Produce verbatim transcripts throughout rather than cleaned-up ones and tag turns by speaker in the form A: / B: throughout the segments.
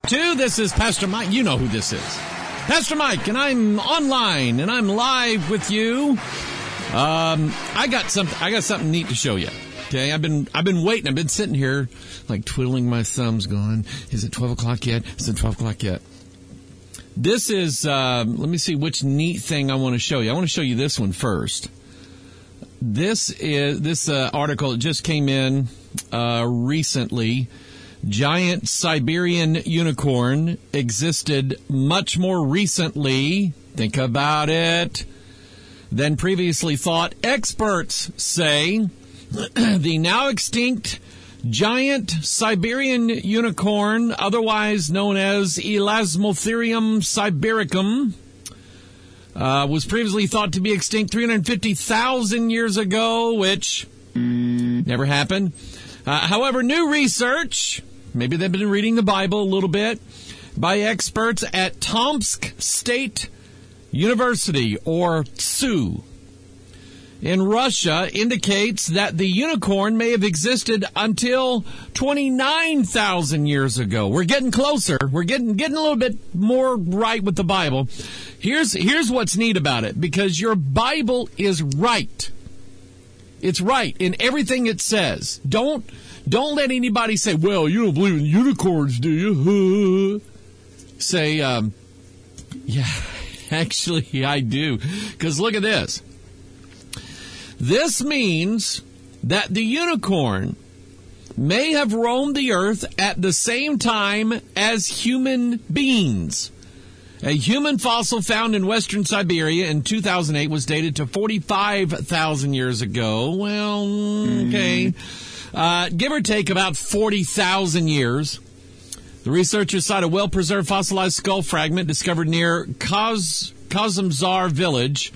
A: two. This is Pastor Mike. You know who this is. Pastor Mike, and I'm online, and I'm live with you. Um, I got something, I got something neat to show you. Okay, I've been, I've been waiting. I've been sitting here, like, twiddling my thumbs going, is it twelve o'clock yet? Is it twelve o'clock yet? This is, uh, let me see which neat thing I want to show you. I want to show you this one first. This is, this, uh, article, it just came in, uh, recently. Giant Siberian unicorn existed much more recently, think about it, than previously thought. Experts say the now extinct giant Siberian unicorn, otherwise known as Elasmotherium sibericum, uh, was previously thought to be extinct three hundred fifty thousand years ago, which never happened. Uh, however, new research, maybe they've been reading the Bible a little bit, by experts at Tomsk State University, or T S U, in Russia, indicates that the unicorn may have existed until twenty-nine thousand years ago. We're getting closer. We're getting getting a little bit more right with the Bible. Here's here's what's neat about it, because your Bible is right. It's right in everything it says. Don't don't let anybody say, "Well, you don't believe in unicorns, do you?" Say, um, "Yeah, actually, I do." Because look at this. This means that the unicorn may have roamed the earth at the same time as human beings. A human fossil found in western Siberia in two thousand eight was dated to forty-five thousand years ago. Well, okay. Uh, give or take about forty thousand years. The researchers cite a well-preserved fossilized skull fragment discovered near Kaz- Kazimzar village,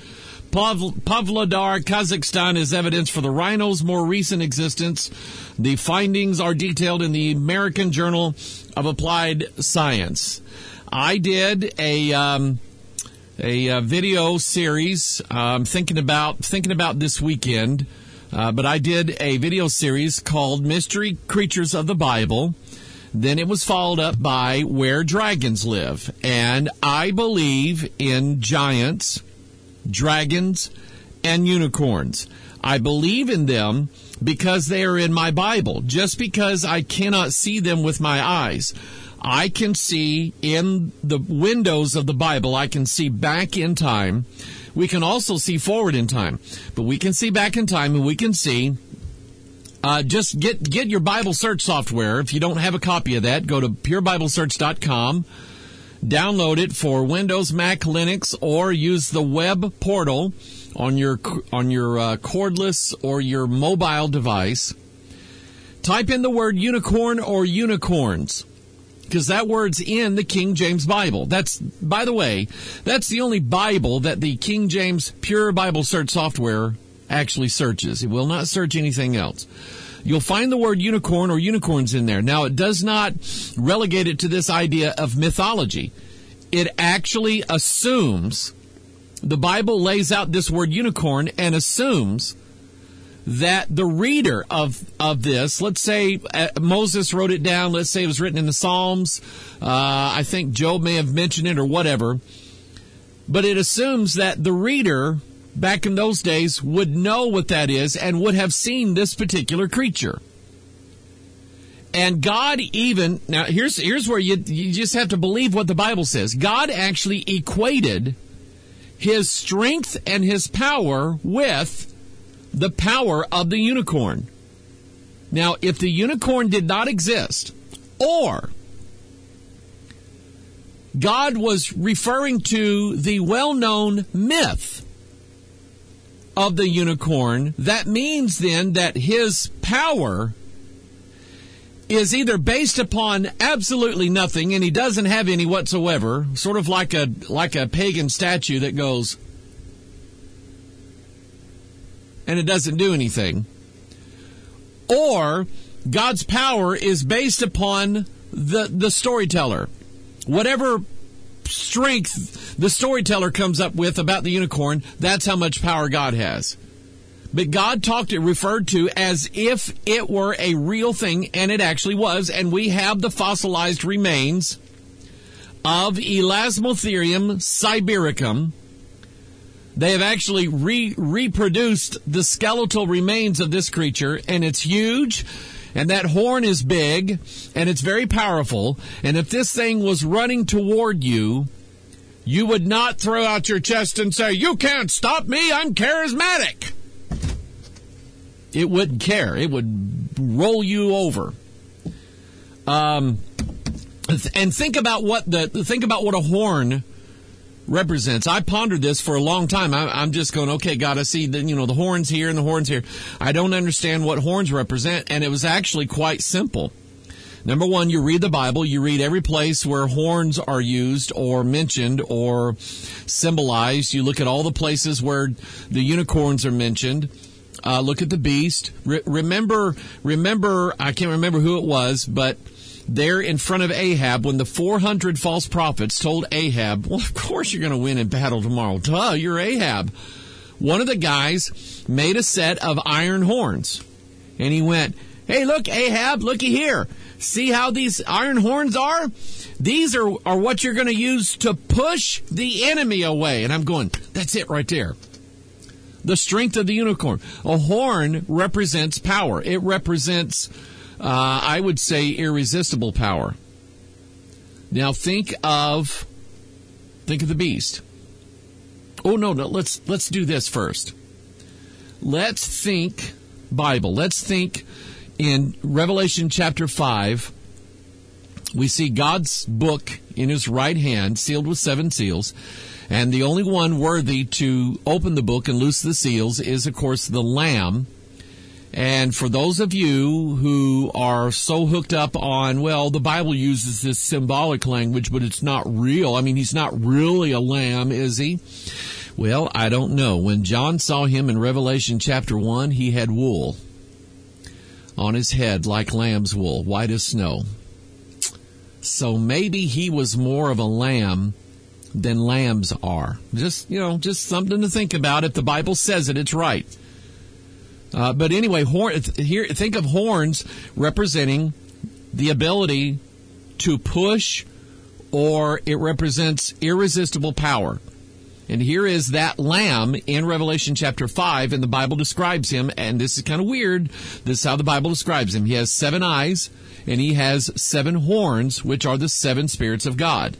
A: Pavlodar, Kazakhstan, is evidence for the rhino's more recent existence. The findings are detailed in the American Journal of Applied Science. I did a um, a, a video series. Um, thinking about thinking about this weekend, uh, but I did a video series called "Mystery Creatures of the Bible." Then it was followed up by "Where Dragons Live," and I believe in giants, dragons, and unicorns. I believe in them because they are in my Bible. Just because I cannot see them with my eyes, I can see in the windows of the Bible. I can see back in time. We can also see forward in time, but we can see back in time, and we can see. Uh, just get get your Bible search software. If you don't have a copy of that, go to pure bible search dot com. Download it for Windows, Mac, Linux, or use the web portal on your on your uh, cordless or your mobile device. Type in the word unicorn or unicorns, because that word's in the King James Bible. That's, by the way, that's the only Bible that the King James Pure Bible Search software actually searches. It will not search anything else. You'll find the word unicorn or unicorns in there. Now, it does not relegate it to this idea of mythology. It actually assumes, the Bible lays out this word unicorn and assumes that the reader of, of this, let's say uh, Moses wrote it down, let's say it was written in the Psalms, uh, I think Job may have mentioned it or whatever, but it assumes that the reader back in those days would know what that is and would have seen this particular creature. And God even, now here's here's where you you just have to believe what the Bible says. God actually equated his strength and his power with the power of the unicorn. Now, if the unicorn did not exist, or God was referring to the well-known myth of the unicorn, that means then that his power is either based upon absolutely nothing, and he doesn't have any whatsoever, sort of like a like a pagan statue that goes, and it doesn't do anything. Or God's power is based upon the the storyteller. Whatever strength the storyteller comes up with about the unicorn, that's how much power God has. But God talked it, referred to as if it were a real thing, and it actually was, and we have the fossilized remains of Elasmotherium sibiricum. They have actually re- reproduced the skeletal remains of this creature, and it's huge, and that horn is big, and it's very powerful. And if this thing was running toward you, you would not throw out your chest and say, "You can't stop me, I'm charismatic." It wouldn't care. It would roll you over. Um, and think about what the think about what a horn represents. I pondered this for a long time. I, I'm just going, okay, God, I see the, you know, the horns here and the horns here. I don't understand what horns represent, and it was actually quite simple. Number one, you read the Bible. You read every place where horns are used or mentioned or symbolized. You look at all the places where the unicorns are mentioned. Uh, look at the beast. Re- remember, remember, I can't remember who it was, but there in front of Ahab, when the four hundred false prophets told Ahab, well, of course you're going to win in battle tomorrow. Duh, you're Ahab. One of the guys made a set of iron horns. And he went, "Hey, look, Ahab, looky here. See how these iron horns are? These are, are what you're going to use to push the enemy away." And I'm going, that's it right there. The strength of the unicorn. A horn represents power. It represents, uh, I would say, irresistible power. Now think of, think of the beast. Oh no, no, let's let's do this first. Let's think Bible. Let's think in Revelation chapter five. We see God's book in his right hand, sealed with seven seals. And the only one worthy to open the book and loose the seals is, of course, the Lamb. And for those of you who are so hooked up on, well, the Bible uses this symbolic language, but it's not real. I mean, he's not really a lamb, is he? Well, I don't know. When John saw him in Revelation chapter one, he had wool on his head like lamb's wool, white as snow. So maybe he was more of a lamb than lambs are. Just, you know, just something to think about. If the Bible says it, it's right. Uh, but anyway, horn, here, think of horns representing the ability to push, or it represents irresistible power. And here is that lamb in Revelation chapter five, and the Bible describes him, and this is kind of weird. This is how the Bible describes him. He has seven eyes, and he has seven horns, which are the seven spirits of God.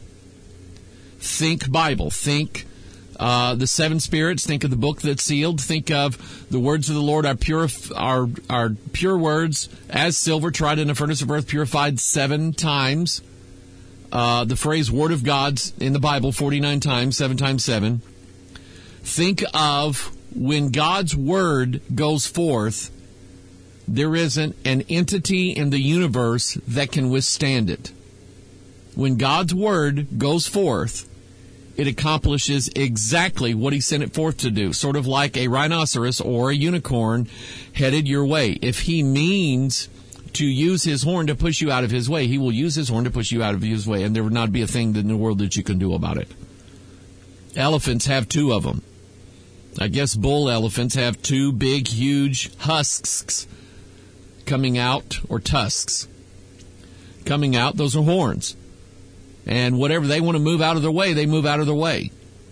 A: Think Bible. Think uh, the seven spirits. Think of the book that's sealed. Think of the words of the Lord are pure, are, are pure words, as silver tried in a furnace of earth, purified seven times. Uh, the phrase word of God's in the Bible forty-nine times, seven times seven. Think of when God's word goes forth, there isn't an entity in the universe that can withstand it. When God's word goes forth, it accomplishes exactly what he sent it forth to do, sort of like a rhinoceros or a unicorn headed your way. If he means to use his horn to push you out of his way, he will use his horn to push you out of his way, and there would not be a thing in the world that you can do about it. Elephants have two of them. I guess bull elephants have two big, huge husks coming out, or tusks coming out. Those are horns. And whatever they want to move out of their way, they move out of their way.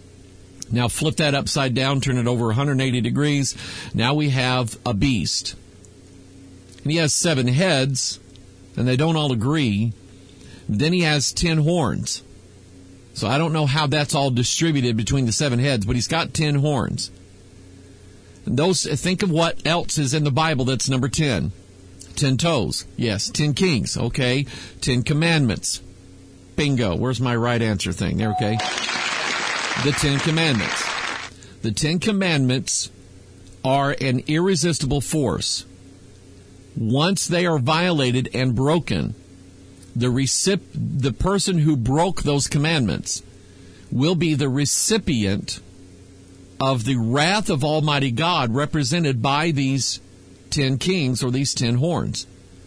A: Now flip that upside down, turn it over one hundred eighty degrees. Now we have a beast. And he has seven heads, and they don't all agree. Then he has ten horns. So I don't know how that's all distributed between the seven heads, but he's got ten horns. And those, think of what else is in the Bible that's number ten. Ten toes. Yes, ten kings. Okay. Ten commandments. Bingo. Where's my right answer thing? There, okay. The Ten Commandments. The Ten Commandments are an irresistible force. Once they are violated and broken, the recip- the person who broke those commandments will be the recipient of the wrath of Almighty God, represented by these ten kings or these ten horns.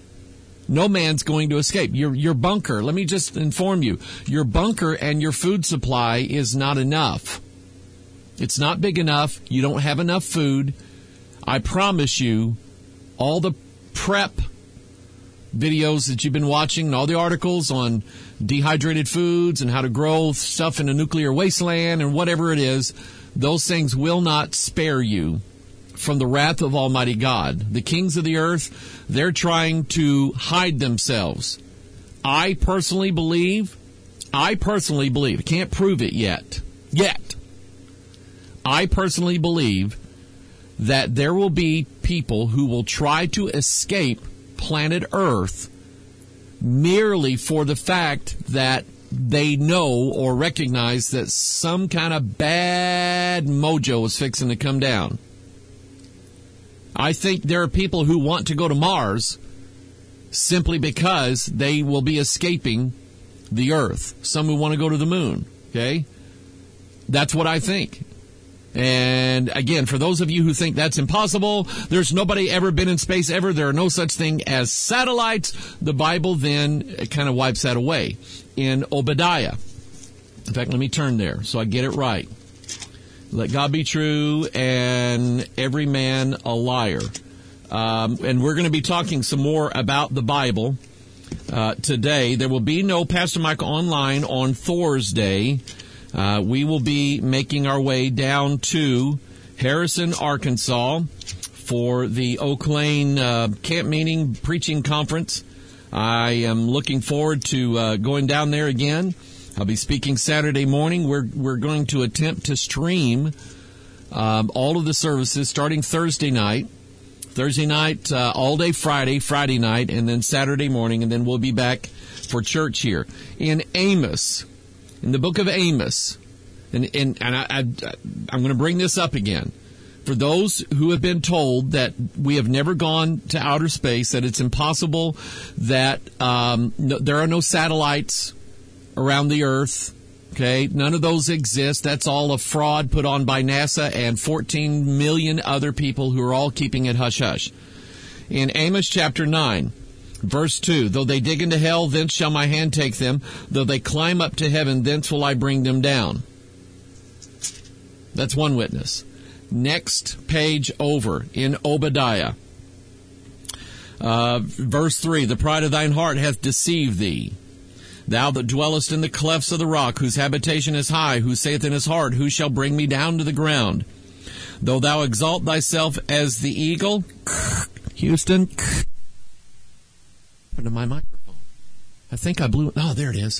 A: No man's going to escape. Your your bunker, let me just inform you, your bunker and your food supply is not enough. It's not big enough. You don't have enough food. I promise you, all the prep videos that you've been watching and all the articles on dehydrated foods and how to grow stuff in a nuclear wasteland and whatever it is, those things will not spare you from the wrath of Almighty God. The kings of the earth, they're trying to hide themselves. I personally believe, I personally believe, can't prove it yet, yet. I personally believe that there will be people who will try to escape planet Earth merely for the fact that they know or recognize that some kind of bad mojo is fixing to come down. I think there are people who want to go to Mars simply because they will be escaping the Earth. Some who want to go to the moon, okay? That's what I think. And again, for those of you who think that's impossible, there's nobody ever been in space ever. There are no such thing as satellites. The Bible then kind of wipes that away in Obadiah. In fact, let me turn there so I get it right. Let God be true and every man a liar. Um, and we're going to be talking some more about the Bible uh, today. There will be no Pastor Mike Online on Thursday. Uh, we will be making our way down to Harrison, Arkansas for the Oak Lane uh, Camp Meeting Preaching Conference. I am looking forward to uh, going down there again. I'll be speaking Saturday morning. We're we're going to attempt to stream um, all of the services starting Thursday night. Thursday night, uh, all day Friday, Friday night, and then Saturday morning, and then we'll be back for church here. In Amos, in the book of Amos, and, and, and I, I, I'm going to bring this up again. For those who have been told that we have never gone to outer space, that it's impossible, that um, no, there are no satellites around the Earth, okay? None of those exist. That's all a fraud put on by NASA and fourteen million other people who are all keeping it hush-hush. In Amos chapter nine, verse two, though they dig into hell, thence shall my hand take them. Though they climb up to heaven, thence will I bring them down. That's one witness. Next page over in Obadiah. Uh, verse three, the pride of thine heart hath deceived thee. Thou that dwellest in the clefts of the rock, whose habitation is high, who saith in his heart, who shall bring me down to the ground? Though thou exalt thyself as the eagle, Houston, to my microphone. I think I blew it. Oh, there it is.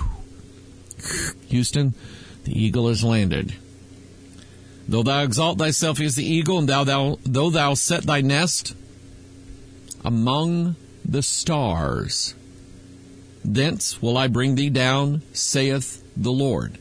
A: Houston, the eagle has landed. Though thou exalt thyself as the eagle, and thou, thou though thou set thy nest among the stars, thence will I bring thee down, saith the Lord.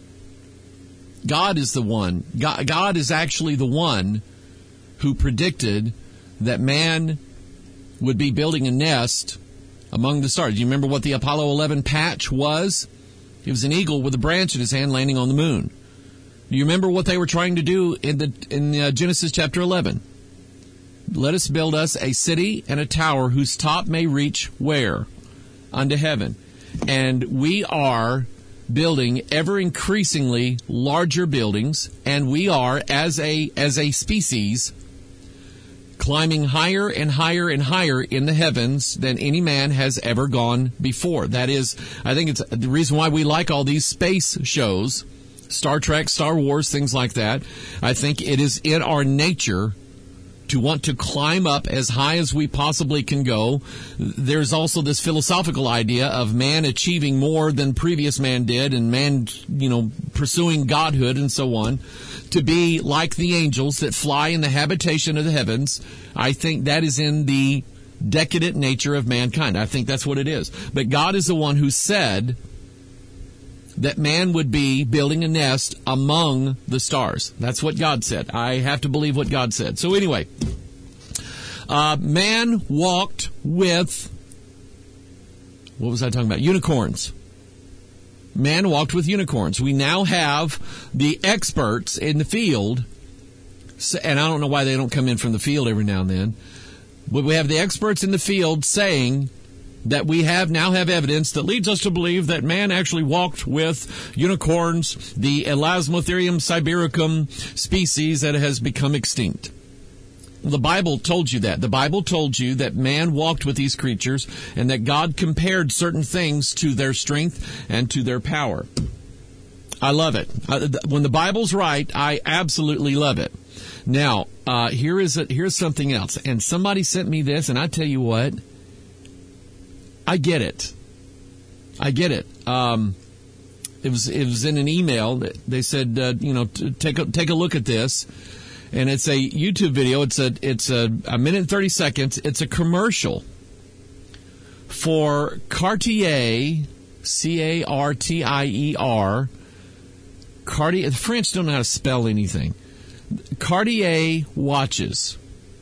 A: God is the one. God, God is actually the one who predicted that man would be building a nest among the stars. Do you remember what the Apollo eleven patch was? It was an eagle with a branch in his hand landing on the moon. Do you remember what they were trying to do in the in uh, Genesis chapter eleven? Let us build us a city and a tower whose top may reach where? Unto heaven. And we are building ever increasingly larger buildings, and we are, as a as a species, climbing higher and higher and higher in the heavens than any man has ever gone before. That is, I think it's the reason why we like all these space shows, Star Trek, Star Wars, things like that. I think it is in our nature to want to climb up as high as we possibly can go. There's also this philosophical idea of man achieving more than previous man did, and man, you know, pursuing godhood and so on, to be like the angels that fly in the habitation of the heavens. I think that is in the decadent nature of mankind. I think that's what it is. But God is the one who said that man would be building a nest among the stars. That's what God said. I have to believe what God said. So anyway, uh, man walked with, what was I talking about? Unicorns. Man walked with unicorns. We now have the experts in the field, and I don't know why they don't come in from the field every now and then, but we have the experts in the field saying that we have now have evidence that leads us to believe that man actually walked with unicorns, the Elasmotherium sibericum species that has become extinct. The Bible told you that. The Bible told you that man walked with these creatures and that God compared certain things to their strength and to their power. I love it. Uh, when the Bible's right, I absolutely love it. Now, uh, here is a, here's something else. And somebody sent me this, and I tell you what, I get it. I get it. Um, it was it was in an email. They said, uh, you know, t- take a, take a look at this, and it's a YouTube video. It's a it's a, a minute and thirty seconds. It's a commercial for Cartier, C A R T I E R. Cartier. The French don't know how to spell anything. Cartier watches.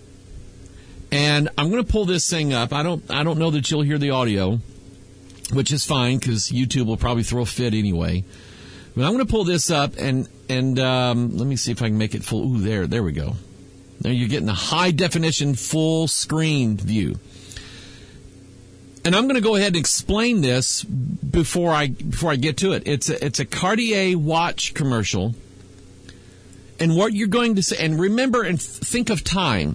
A: And I'm going to pull this thing up. I don't I don't know that you'll hear the audio, which is fine because YouTube will probably throw a fit anyway. But I'm going to pull this up and and um, let me see if I can make it full. Ooh, there, there we go. Now you're getting a high definition full screen view. And I'm going to go ahead and explain this before I before I get to it. It's a, it's a Cartier watch commercial. And what you're going to say, and remember and think of time.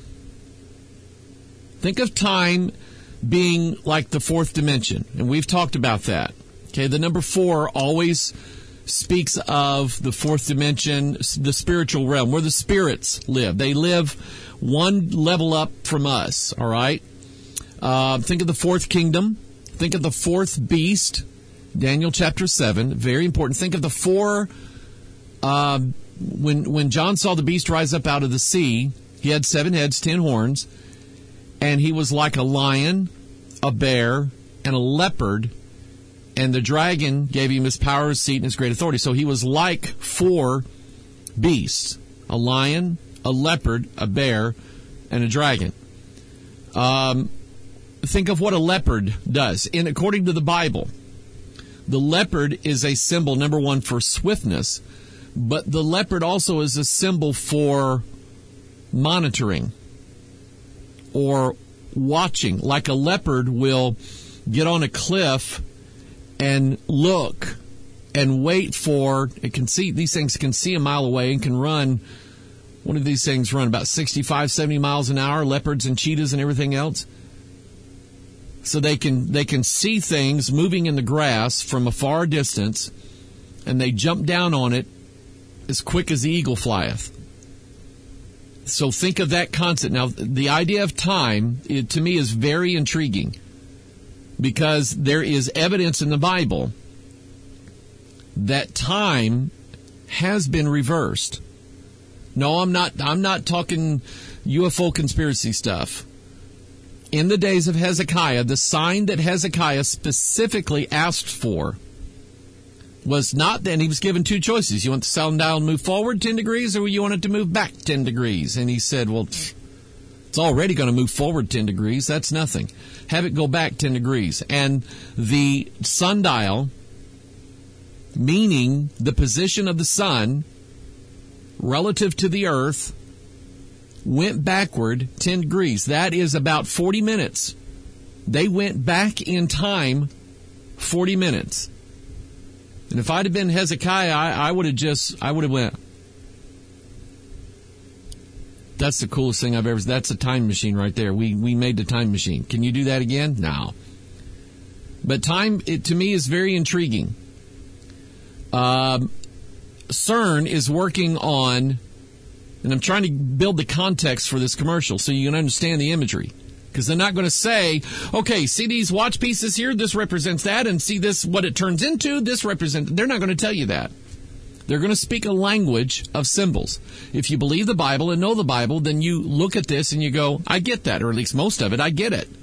A: Think of time being like the fourth dimension. And we've talked about that. Okay, the number four always speaks of the fourth dimension, the spiritual realm, where the spirits live. They live one level up from us, all right? Uh, think of the fourth kingdom. Think of the fourth beast, Daniel chapter seven, very important. Think of the four, uh, when when John saw the beast rise up out of the sea, he had seven heads, ten horns, and he was like a lion, a bear, and a leopard, and the dragon gave him his power, his seat, and his great authority. So he was like four beasts, a lion, a leopard, a bear, and a dragon. Um... Think of what a leopard does. In according to the Bible, the leopard is a symbol, number one, for swiftness, but the leopard also is a symbol for monitoring or watching. Like a leopard will get on a cliff and look and wait for, it can see, these things can see a mile away and can run, one of these things run about sixty-five, seventy miles an hour, leopards and cheetahs and everything else. So they can they can see things moving in the grass from a far distance, and they jump down on it as quick as the eagle flieth. So think of that concept. Now, the idea of time, it, to me, is very intriguing because there is evidence in the Bible that time has been reversed. No, I'm not. I'm not talking U F O conspiracy stuff. In the days of Hezekiah, the sign that Hezekiah specifically asked for was not then. He was given two choices. You want the sundial to move forward ten degrees or you want it to move back ten degrees? And he said, well, it's already going to move forward ten degrees. That's nothing. Have it go back ten degrees. And the sundial, meaning the position of the sun relative to the earth, went backward ten degrees. That is about forty minutes. They went back in time forty minutes. And if I'd have been Hezekiah, I, I would have just, I would have went, that's the coolest thing I've ever, that's a time machine right there. We we made the time machine. Can you do that again? No. But time, it, to me, is very intriguing. Um, CERN is working on, and I'm trying to build the context for this commercial so you can understand the imagery. Because they're not going to say, okay, see these watch pieces here? This represents that. And see this, what it turns into? This represents... They're not going to tell you that. They're going to speak a language of symbols. If you believe the Bible and know the Bible, then you look at this and you go, I get that. Or at least most of it, I get it.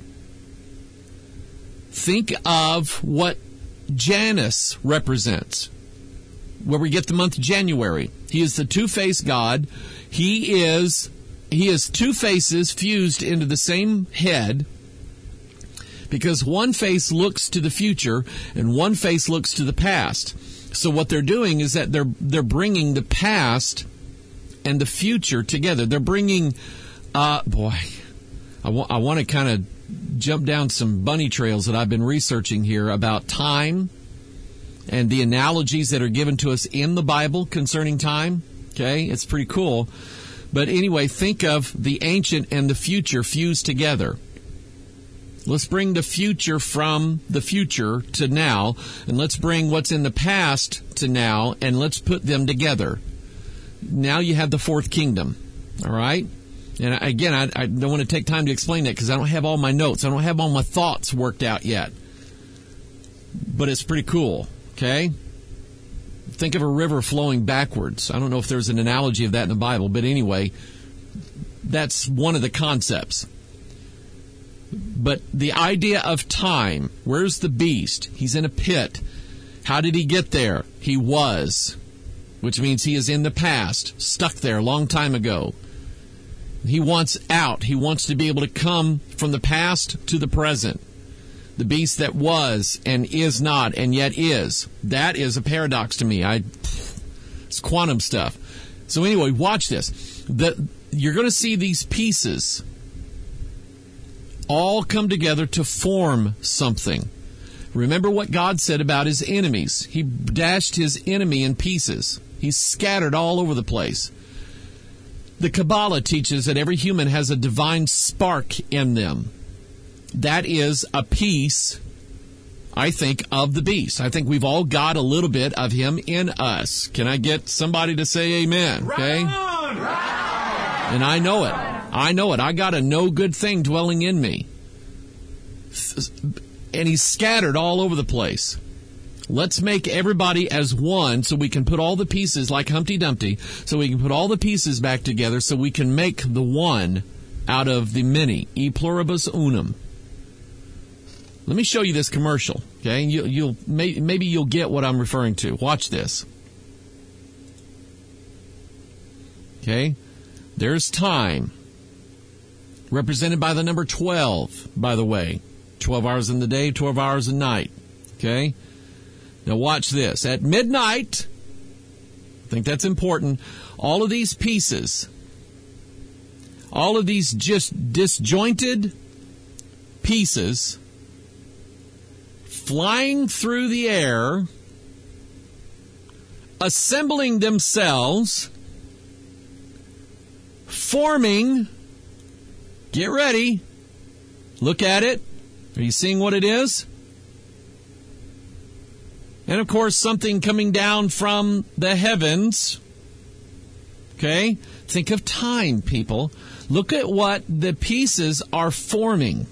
A: Think of what Janus represents, where we get the month January. He is the two-faced God. He is he is two faces fused into the same head because one face looks to the future and one face looks to the past. So what they're doing is that they're they're bringing the past and the future together. They're bringing, uh, boy, I, wa- I want to kind of jump down some bunny trails that I've been researching here about time and the analogies that are given to us in the Bible concerning time. Okay, it's pretty cool. But anyway, think of the ancient and the future fused together. Let's bring the future from the future to now, and let's bring what's in the past to now, and let's put them together. Now you have the fourth kingdom, all right? And again, I, I don't want to take time to explain that because I don't have all my notes. I don't have all my thoughts worked out yet. But it's pretty cool, okay? Think of a river flowing backwards. I don't know if there's an analogy of that in the Bible, but anyway, that's one of the concepts. But the idea of time, where's the beast? He's in a pit. How did he get there? He was, which means he is in the past, stuck there a long time ago. He wants out. He wants to be able to come from the past to the present. The beast that was and is not and yet is. That is a paradox to me. I, it's quantum stuff. So anyway, watch this. The, you're going to see these pieces all come together to form something. Remember what God said about his enemies. He dashed his enemy in pieces. He's scattered all over the place. The Kabbalah teaches that every human has a divine spark in them. That is a piece, I think, of the beast. I think we've all got a little bit of him in us. Can I get somebody to say amen? Okay? And I know it. I know it. I got a no good thing dwelling in me. And he's scattered all over the place. Let's make everybody as one so we can put all the pieces like Humpty Dumpty, so we can put all the pieces back together so we can make the one out of the many. E pluribus unum. Let me show you this commercial, okay? You, you'll may, maybe you'll get what I'm referring to. Watch this. Okay? There's time, represented by the number twelve, by the way. twelve hours in the day, twelve hours at night. Okay? Now watch this. At midnight, I think that's important, all of these pieces, all of these just disjointed pieces flying through the air, assembling themselves, forming, get ready, look at it. Are you seeing what it is? And of course, something coming down from the heavens. Okay? Think of time, people. Look at what the pieces are forming.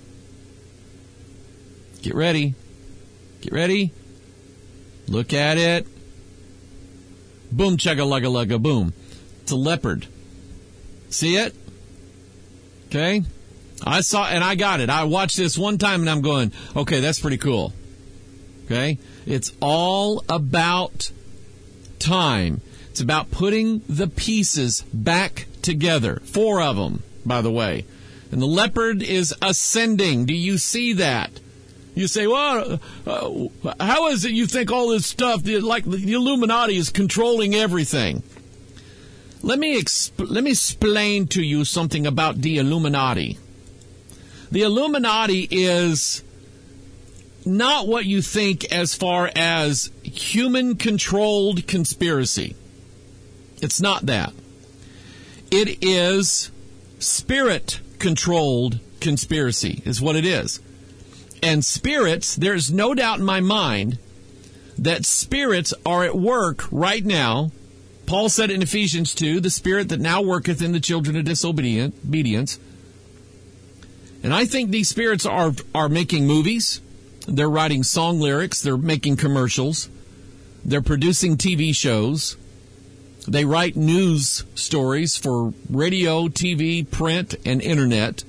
A: Get ready. Get ready. Look at it. Boom, chugga lugga lugga boom. It's a leopard. See it? Okay? I saw, and I got it. I watched this one time and I'm going, okay, that's pretty cool. Okay? It's all about time. It's about putting the pieces back together. Four of them, by the way. And the leopard is ascending. Do you see that? You say, well, uh, how is it you think all this stuff, like the Illuminati is controlling everything? Let me exp- let me explain to you something about the Illuminati. The Illuminati is not what you think as far as human-controlled conspiracy. It's not that. It is spirit-controlled conspiracy, is what it is. And spirits, there's no doubt in my mind that spirits are at work right now. Paul said in Ephesians two, the spirit that now worketh in the children of disobedience. And I think these spirits are, are making movies. They're writing song lyrics. They're making commercials. They're producing T V shows. They write news stories for radio, T V, print, and internet.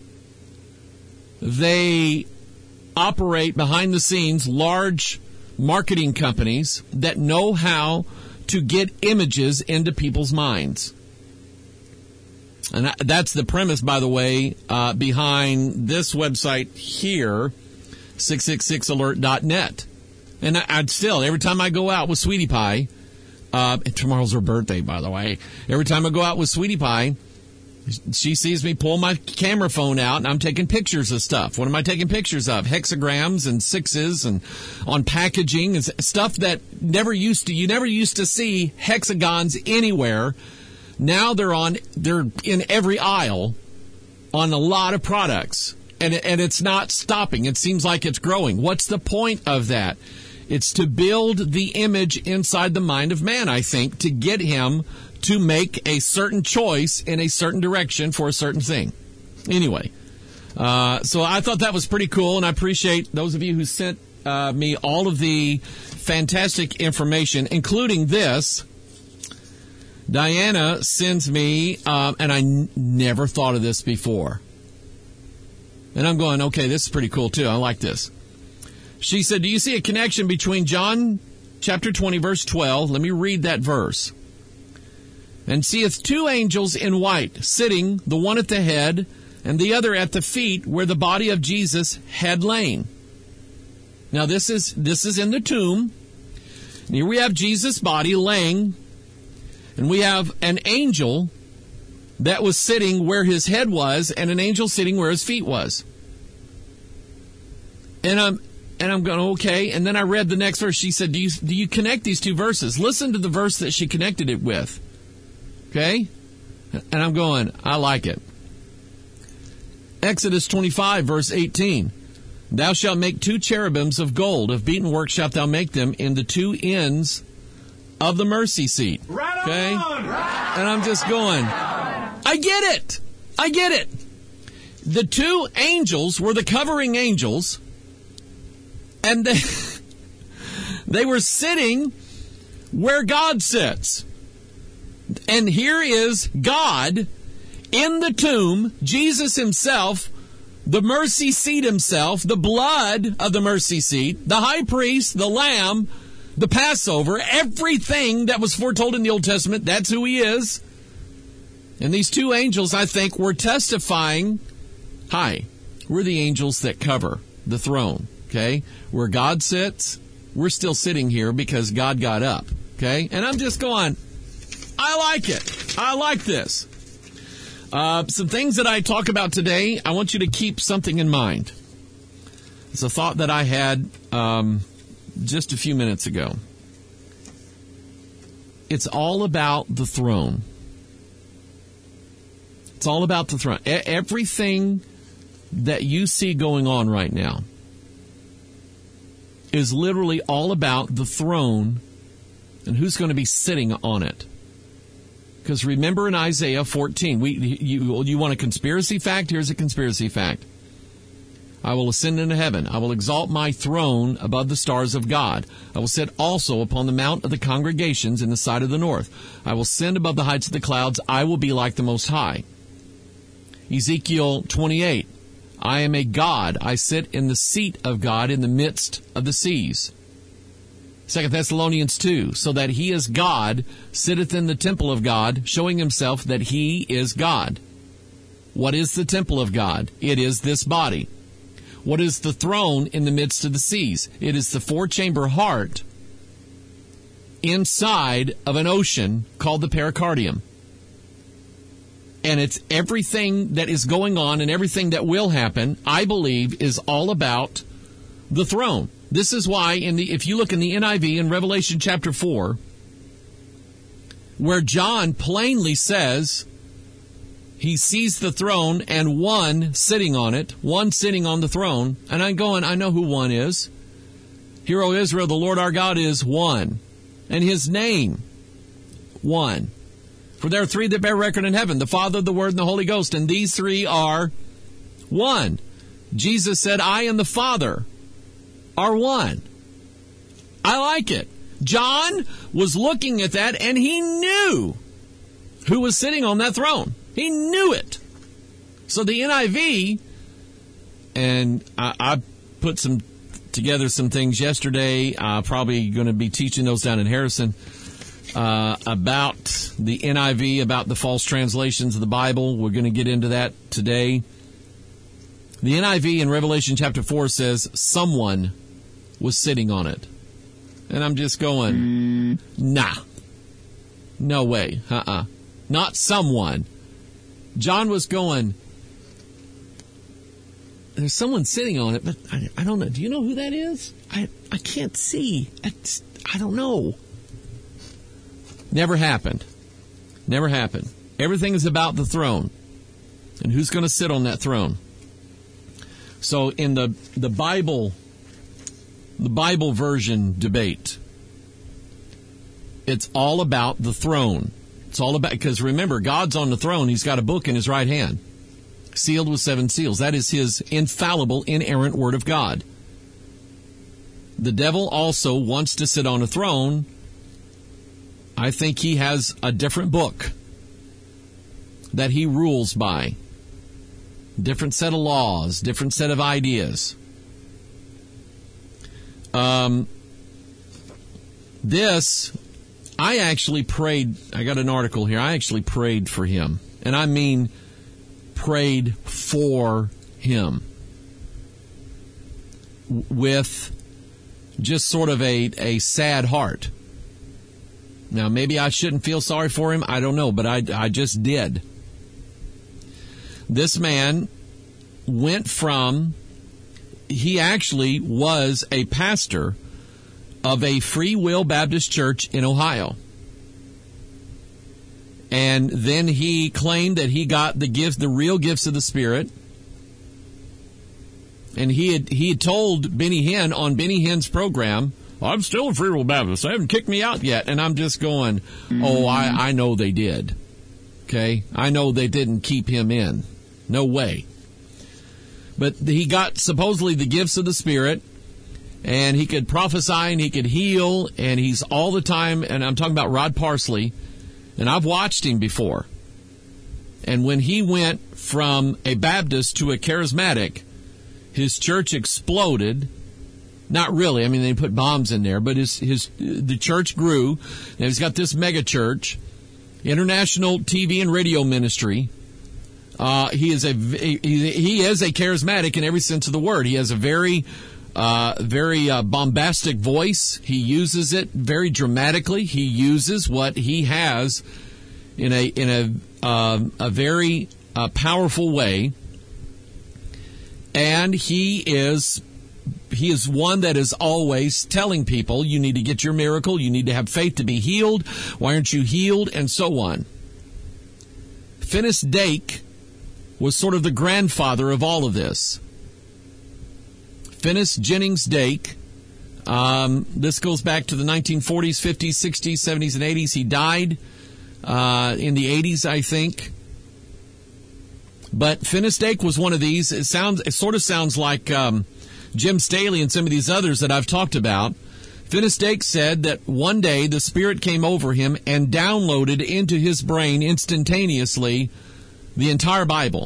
A: They operate behind the scenes large marketing companies that know how to get images into people's minds. And that's the premise, by the way, uh, behind this website here, six six six alert dot net. And I, I'd still, every time I go out with Sweetie Pie, uh, and tomorrow's her birthday, by the way, every time I go out with Sweetie Pie, she sees me pull my camera phone out and I'm taking pictures of stuff. What am I taking pictures of? Hexagrams and sixes and on packaging and stuff that never used to, you never used to see hexagons anywhere. Now they're on, they're in every aisle on a lot of products. And, and it's not stopping. It seems like it's growing. What's the point of that? It's to build the image inside the mind of man, I think, to get him to make a certain choice in a certain direction for a certain thing. Anyway, uh, so I thought that was pretty cool, and I appreciate those of you who sent uh, me all of the fantastic information, including this. Diana sends me, uh, and I n- never thought of this before. And I'm going, okay, this is pretty cool, too. I like this. She said, do you see a connection between John chapter twenty, verse twelve? Let me read that verse. And seeth two angels in white, sitting, the one at the head, and the other at the feet, where the body of Jesus had lain. Now, this is this is in the tomb. And here we have Jesus' body laying, and we have an angel that was sitting where his head was, and an angel sitting where his feet was. And I'm and I'm going, okay. And then I read the next verse. She said, do you, do you connect these two verses? Listen to the verse that she connected it with. Okay? And I'm going, I like it. Exodus twenty-five, verse eighteen. Thou shalt make two cherubims of gold. Of beaten work shalt thou make them in the two ends of the mercy seat.
B: Right on!
A: Okay?
B: Right.
A: And I'm just going, I get it. I get it. The two angels were the covering angels, and they, they were sitting where God sits. And here is God in the tomb, Jesus himself, the mercy seat himself, the blood of the mercy seat, the high priest, the lamb, the Passover, everything that was foretold in the Old Testament, that's who he is. And these two angels, I think, were testifying, hi, we're the angels that cover the throne, okay? Where God sits, we're still sitting here because God got up, okay? And I'm just going, I like it. I like this. Uh, some things that I talk about today, I want you to keep something in mind. It's a thought that I had um, just a few minutes ago. It's all about the throne. It's all about the throne. E- everything that you see going on right now is literally all about the throne and who's going to be sitting on it. Because remember in Isaiah fourteen, we you, you want a conspiracy fact? Here's a conspiracy fact. I will ascend into heaven. I will exalt my throne above the stars of God. I will sit also upon the mount of the congregations in the side of the north. I will ascend above the heights of the clouds. I will be like the Most High. Ezekiel twenty-eight. I am a God. I sit in the seat of God in the midst of the seas. Second Thessalonians two, so that he is God, sitteth in the temple of God, showing himself that he is God. What is the temple of God? It is this body. What is the throne in the midst of the seas? It is the four-chamber heart inside of an ocean called the pericardium. And it's everything that is going on and everything that will happen, I believe, is all about the throne. This is why, in the if you look in the N I V in Revelation chapter four, where John plainly says he sees the throne and one sitting on it, one sitting on the throne, and I'm going, I know who one is. Hear, O Israel, the Lord our God is one, and his name, one. For there are three that bear record in heaven, the Father, the Word, and the Holy Ghost, and these three are one. Jesus said, I and the Father are one. I like it. John was looking at that, and he knew who was sitting on that throne. He knew it. So the N I V, and I, I put some together some things yesterday. I'm probably going to be teaching those down in Harrison uh, about the N I V, about the false translations of the Bible. We're going to get into that today. The N I V in Revelation chapter four says someone was sitting on it. And I'm just going, mm. nah. No way. Uh-uh. Not someone. John was going, there's someone sitting on it, but I, I don't know. Do you know who that is? I, I can't see. I, I don't know. Never happened. Never happened. Everything is about the throne. And who's going to sit on that throne? So in the the Bible, the Bible version debate, it's all about the throne. It's all about, because remember, God's on the throne. He's got a book in his right hand, sealed with seven seals. That is his infallible, inerrant word of God. The devil also wants to sit on a throne. I think he has a different book that he rules by. Different set of laws, different set of ideas. Um, this, I actually prayed, I got an article here, I actually prayed for him. And I mean prayed for him. With just sort of a, a sad heart. Now, maybe I shouldn't feel sorry for him. I don't know, but I, I just did. This man went from, he actually was a pastor of a Free Will Baptist church in Ohio. And then he claimed that he got the gifts, the real gifts of the Spirit. And he had he had told Benny Hinn on Benny Hinn's program, I'm still a Free Will Baptist. They haven't kicked me out yet. And I'm just going, oh, I, I know they did. Okay? I know they didn't keep him in. No way. But he got supposedly the gifts of the Spirit, and he could prophesy and he could heal, and he's all the time, and I'm talking about Rod Parsley, and I've watched him before. And when he went from a Baptist to a charismatic, his church exploded. Not really. I mean, they put bombs in there, but his his the church grew. Now he's got this mega church, international T V and radio ministry. Uh, he is a he, he is a charismatic in every sense of the word. He has a very uh, very uh, bombastic voice. He uses it very dramatically. He uses what he has in a in a uh, a very uh, powerful way. And he is he is one that is always telling people, you need to get your miracle, you need to have faith to be healed, why aren't you healed, and so on. Finis Dake was sort of the grandfather of all of this. Finis Jennings Dake, um, this goes back to the nineteen forties, fifties, sixties, seventies, and eighties. He died uh, in the eighties, I think. But Finis Dake was one of these. It sounds, it sort of sounds like um, Jim Staley and some of these others that I've talked about. Finis Dake said that one day the Spirit came over him and downloaded into his brain instantaneously the entire Bible.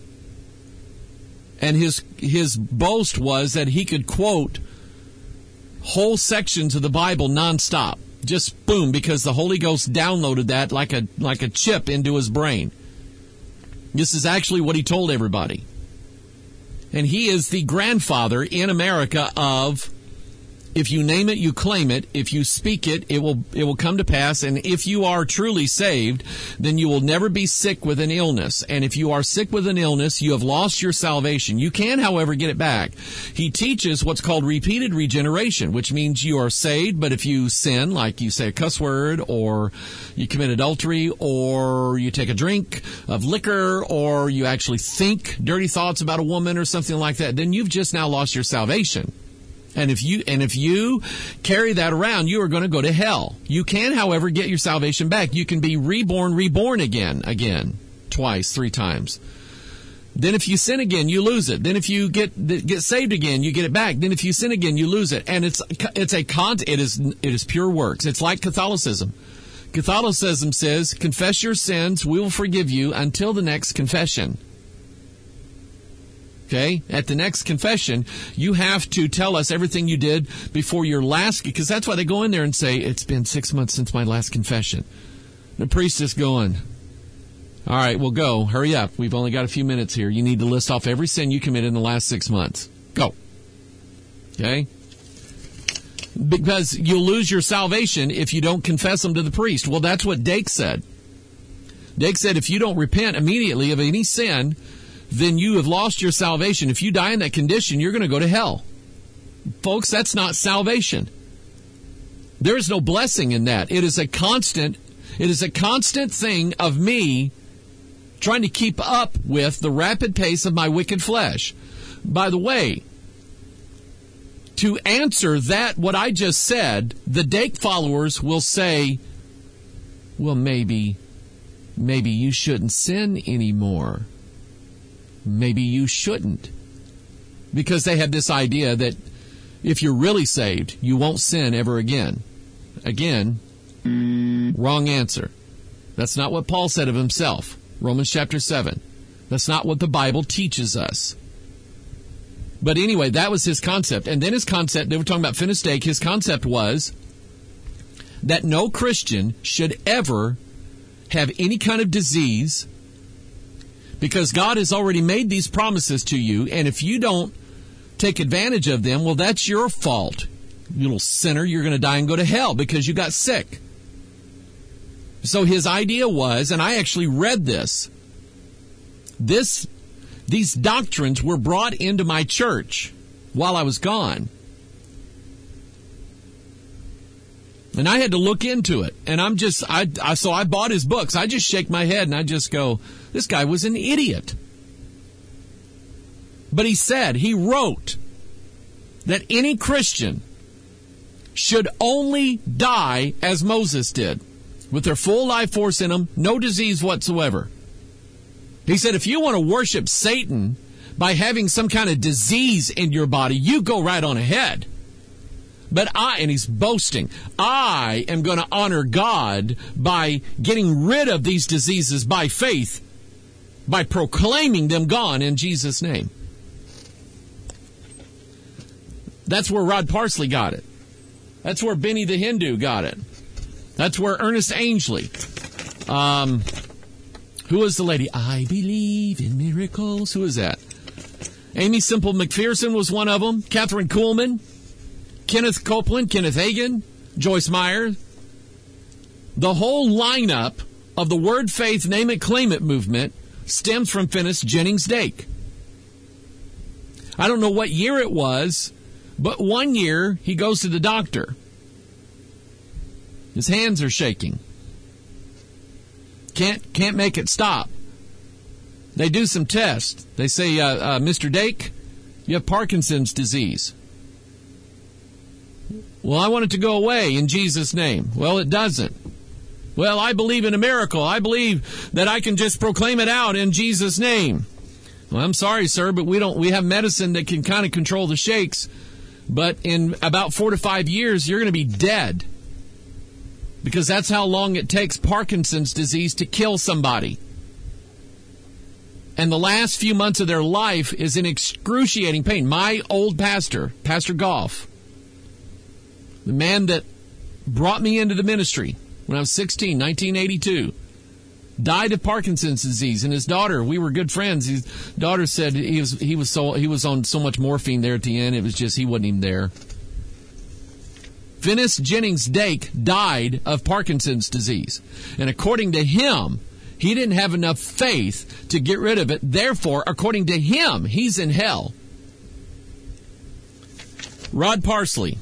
A: And his his boast was that he could quote whole sections of the Bible nonstop. Just boom, because the Holy Ghost downloaded that like a like a chip into his brain. This is actually what he told everybody. And he is the grandfather in America of, if you name it, you claim it. If you speak it, it will it will come to pass. And if you are truly saved, then you will never be sick with an illness. And if you are sick with an illness, you have lost your salvation. You can, however, get it back. He teaches what's called repeated regeneration, which means you are saved, but if you sin, like you say a cuss word, or you commit adultery, or you take a drink of liquor, or you actually think dirty thoughts about a woman or something like that, then you've just now lost your salvation. And if you and if you carry that around, you are going to go to hell. You can, however, get your salvation back. You can be reborn, reborn again, again, twice, three times. Then if you sin again, you lose it. Then if you get get saved again, you get it back. Then if you sin again, you lose it. And it's it's a con. It is it is pure works. It's like Catholicism. Catholicism says, confess your sins, we will forgive you until the next confession. Okay? At the next confession, you have to tell us everything you did before your last, because that's why they go in there and say, it's been six months since my last confession. The priest is going, all right, well, go. Hurry up. We've only got a few minutes here. You need to list off every sin you committed in the last six months. Go. Okay? Because you'll lose your salvation if you don't confess them to the priest. Well, that's what Dake said. Dake said if you don't repent immediately of any sin, then you have lost your salvation. If you die in that condition, you're going to go to hell. Folks, that's not salvation. There is no blessing in that. It is a constant, It is a constant thing of me trying to keep up with the rapid pace of my wicked flesh. By the way, to answer that, what I just said, the Dake followers will say, well, maybe, maybe you shouldn't sin anymore. Maybe you shouldn't. Because they have this idea that if you're really saved, you won't sin ever again. Again, wrong answer. That's not what Paul said of himself. Romans chapter seven. That's not what the Bible teaches us. But anyway, that was his concept. And then his concept, they were talking about Finis Dake, his concept was that no Christian should ever have any kind of disease, because God has already made these promises to you, and if you don't take advantage of them, well, that's your fault. You little sinner, you're going to die and go to hell because you got sick. So his idea was, and I actually read this, this these doctrines were brought into my church while I was gone. And I had to look into it. And I'm just, I, I so I bought his books. I just shake my head and I just go, this guy was an idiot. But he said, he wrote that any Christian should only die as Moses did, with their full life force in them, no disease whatsoever. He said, if you want to worship Satan by having some kind of disease in your body, you go right on ahead. But I, and he's boasting, I am going to honor God by getting rid of these diseases by faith, by proclaiming them gone in Jesus' name. That's where Rod Parsley got it. That's where Benny the Hindu got it. That's where Ernest Angley, um, who was the lady? I believe in miracles. Who is that? Amy Semple McPherson was one of them. Catherine Kuhlman, Kenneth Copeland, Kenneth Hagin, Joyce Meyer. The whole lineup of the Word Faith Name It Claim It movement stems from Finis Jennings Dake. I don't know what year it was, but one year he goes to the doctor. His hands are shaking. Can't can't make it stop. They do some tests. They say, uh, uh, Mister Dake, you have Parkinson's disease. Well, I want it to go away in Jesus' name. Well, it doesn't. Well, I believe in a miracle. I believe that I can just proclaim it out in Jesus' name. Well, I'm sorry, sir, but we don't. We have medicine that can kind of control the shakes. But in about four to five years, you're going to be dead. Because that's how long it takes Parkinson's disease to kill somebody. And the last few months of their life is in excruciating pain. My old pastor, Pastor Goff, the man that brought me into the ministry when I was sixteen, nineteen eighty-two, died of Parkinson's disease. And his daughter, we were good friends. His daughter said he was he was so he was on so much morphine there at the end. It was just he wasn't even there. Finis Jennings Dake died of Parkinson's disease. And according to him, he didn't have enough faith to get rid of it. Therefore, according to him, he's in hell. Rod Parsley.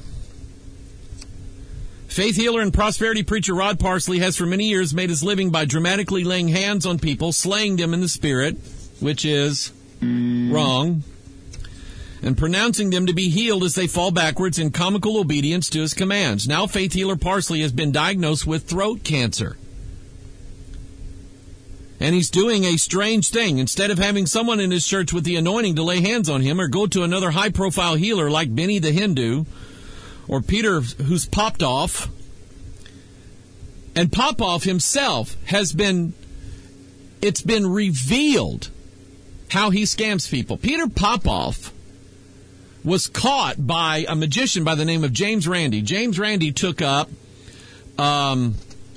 A: Faith healer and prosperity preacher Rod Parsley has for many years made his living by dramatically laying hands on people, slaying them in the spirit, which is wrong, and pronouncing them to be healed as they fall backwards in comical obedience to his commands. Now faith healer Parsley has been diagnosed with throat cancer. And he's doing a strange thing. Instead of having someone in his church with the anointing to lay hands on him or go to another high-profile healer like Benny the Hindu or Peter who's popped off, and Popoff himself has been, it's been revealed how he scams people. Peter Popoff was caught by a magician by the name of James Randi. James Randi took up um,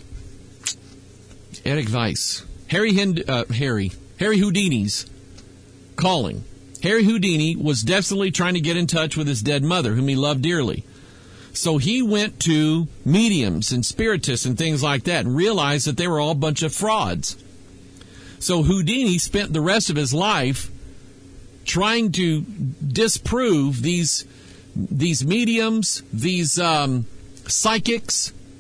A: Eric Weiss, Harry, Hind- uh, Harry, Harry Houdini's calling. Harry Houdini was desperately trying to get in touch with his dead mother, whom he loved dearly. So he went to mediums and spiritists and things like that and realized that they were all a bunch of frauds. So Houdini spent the rest of his life trying to disprove these these mediums, these um, psychics,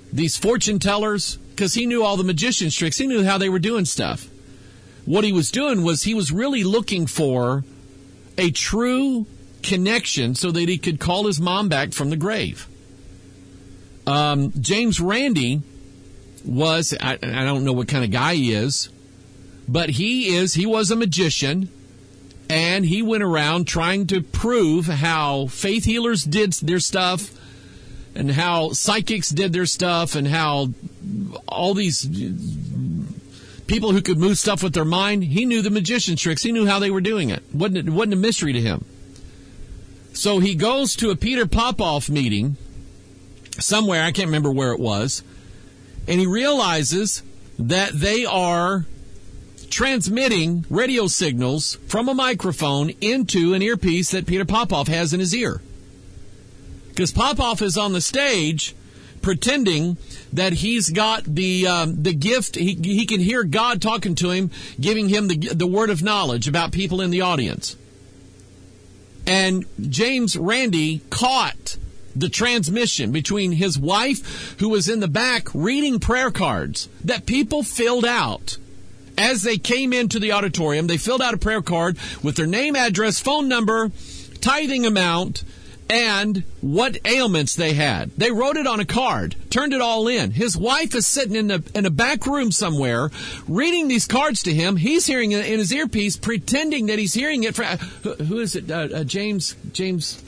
A: these fortune tellers, because he knew all the magician's tricks. He knew how they were doing stuff. What he was doing was he was really looking for a true connection so that he could call his mom back from the grave. Um, James Randi was, I, I don't know what kind of guy he is, but he is, he was a magician, and he went around trying to prove how faith healers did their stuff, and how psychics did their stuff, and how all these people who could move stuff with their mind, he knew the magician's tricks. He knew how they were doing it. Wasn't it wasn't a mystery to him. So he goes to a Peter Popoff meeting somewhere, I can't remember where it was, and he realizes that they are transmitting radio signals from a microphone into an earpiece that Peter Popoff has in his ear. Because Popoff is on the stage pretending that he's got the um, the gift. He, he can hear God talking to him, giving him the, the word of knowledge about people in the audience. And James Randi caught the transmission between his wife, who was in the back reading prayer cards that people filled out as they came into the auditorium. They filled out a prayer card with their name, address, phone number, tithing amount, and what ailments they had. They wrote it on a card, turned it all in. His wife is sitting in a, in a back room somewhere, reading these cards to him. He's hearing it in his earpiece, pretending that he's hearing it. For, who, who is it? Uh, uh, James, James...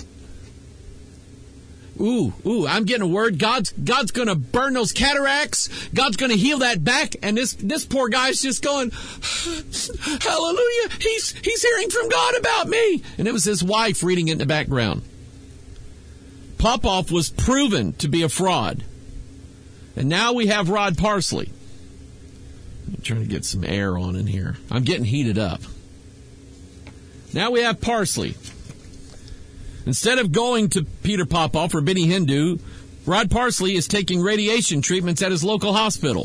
A: Ooh, ooh, I'm getting a word. God's God's going to burn those cataracts. God's going to heal that back. And this this poor guy's just going, hallelujah, he's he's hearing from God about me. And it was his wife reading it in the background. Popoff was proven to be a fraud. And now we have Rod Parsley. I'm trying to get some air on in here. I'm getting heated up. Now we have Parsley. Instead of going to Peter Popoff or Benny Hindu, Rod Parsley is taking radiation treatments at his local hospital.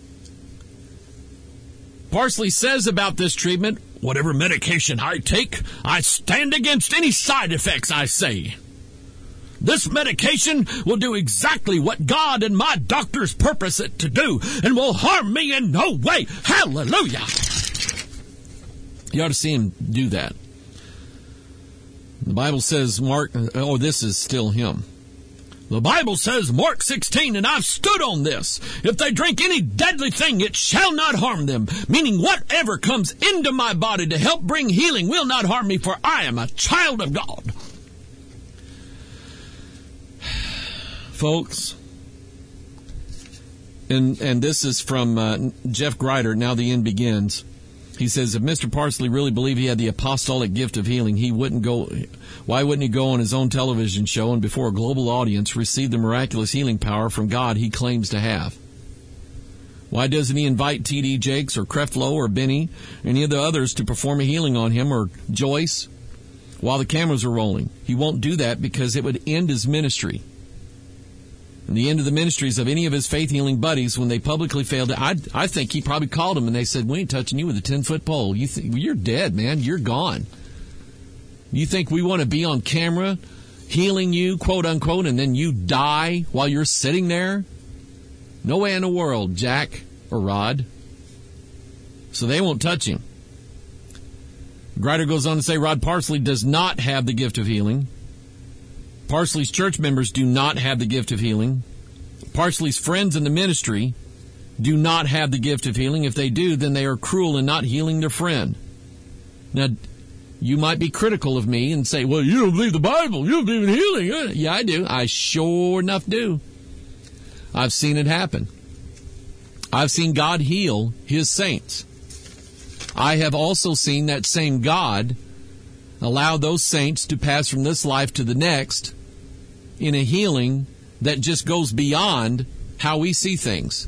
A: Parsley says about this treatment, "Whatever medication I take, I stand against any side effects I say. This medication will do exactly what God and my doctors purpose it to do and will harm me in no way. Hallelujah." You ought to see him do that. The Bible says, Mark, oh, this is still him. The Bible says, Mark sixteen, "And I've stood on this. If they drink any deadly thing, it shall not harm them. Meaning whatever comes into my body to help bring healing will not harm me, for I am a child of God." Folks, and and this is from uh, Jeff Grider, Now the End Begins. He says, if Mister Parsley really believed he had the apostolic gift of healing, he wouldn't go. Why wouldn't he go on his own television show and before a global audience receive the miraculous healing power from God he claims to have? Why doesn't he invite T D Jakes or Creflo or Benny or any of the others to perform a healing on him, or Joyce, while the cameras are rolling? He won't do that because it would end his ministry. And the end of the ministries of any of his faith healing buddies when they publicly failed. I, I think he probably called them and they said, "We ain't touching you with a ten-foot pole. You th- you're dead, man. You're gone. You think we want to be on camera healing you, quote unquote, and then you die while you're sitting there? No way in the world, Jack or Rod." So they won't touch him. Grider goes on to say Rod Parsley does not have the gift of healing. Parsley's church members do not have the gift of healing. Parsley's friends in the ministry do not have the gift of healing. If they do, then they are cruel in not healing their friend. Now, you might be critical of me and say, "Well, you don't believe the Bible. You don't believe in healing." Yeah, I do. I sure enough do. I've seen it happen. I've seen God heal his saints. I have also seen that same God allow those saints to pass from this life to the next in a healing that just goes beyond how we see things.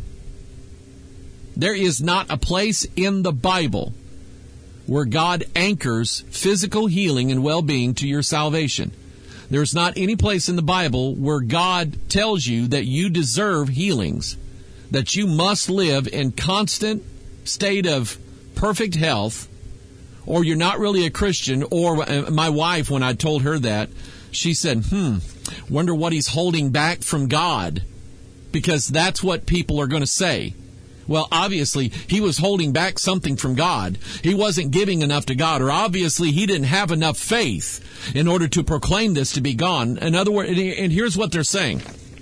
A: There is not a place in the Bible where God anchors physical healing and well-being to your salvation. There's not any place in the Bible where God tells you that you deserve healings, that you must live in constant state of perfect health, or you're not really a Christian. Or my wife, when I told her that, she said, hmm, wonder what he's holding back from God. because that's what people are going to say. Well, obviously, he was holding back something from God. He wasn't giving enough to God, or obviously he didn't have enough faith in order to proclaim this to be gone. In other words, and here's what they're saying.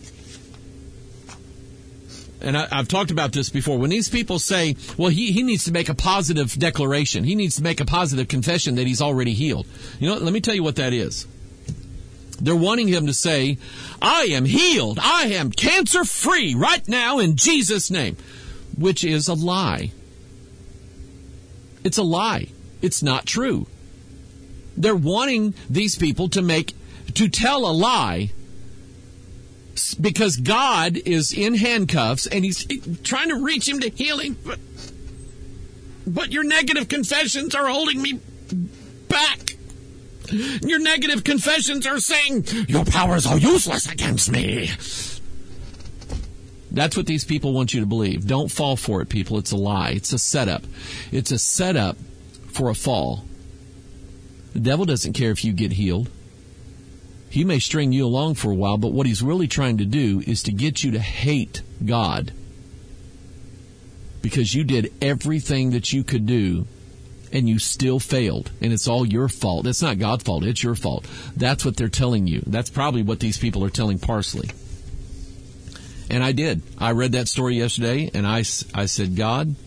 A: And I, I've talked about this before. When these people say, well, he, he needs to make a positive declaration. He needs to make a positive confession that he's already healed. You know, let me tell you what that is. They're wanting him to say, I am healed. I am cancer-free right now in Jesus' name. Which is a lie. It's a lie. It's not true. They're wanting these people to make, to tell a lie because God is in handcuffs and he's trying to reach him to heal him. But, but your negative confessions are holding me back. Your negative confessions are saying, your powers are useless against me. That's what these people want you to believe. Don't fall for it, people. It's a lie. It's a setup. It's a setup for a fall. The devil doesn't care if you get healed. He may string you along for a while, but what he's really trying to do is to get you to hate God. Because you did everything that you could do, and you still failed. And it's all your fault. It's not God's fault. It's your fault. That's what they're telling you. That's probably what these people are telling Parsley. And I did. I read that story yesterday, and I, I said, God,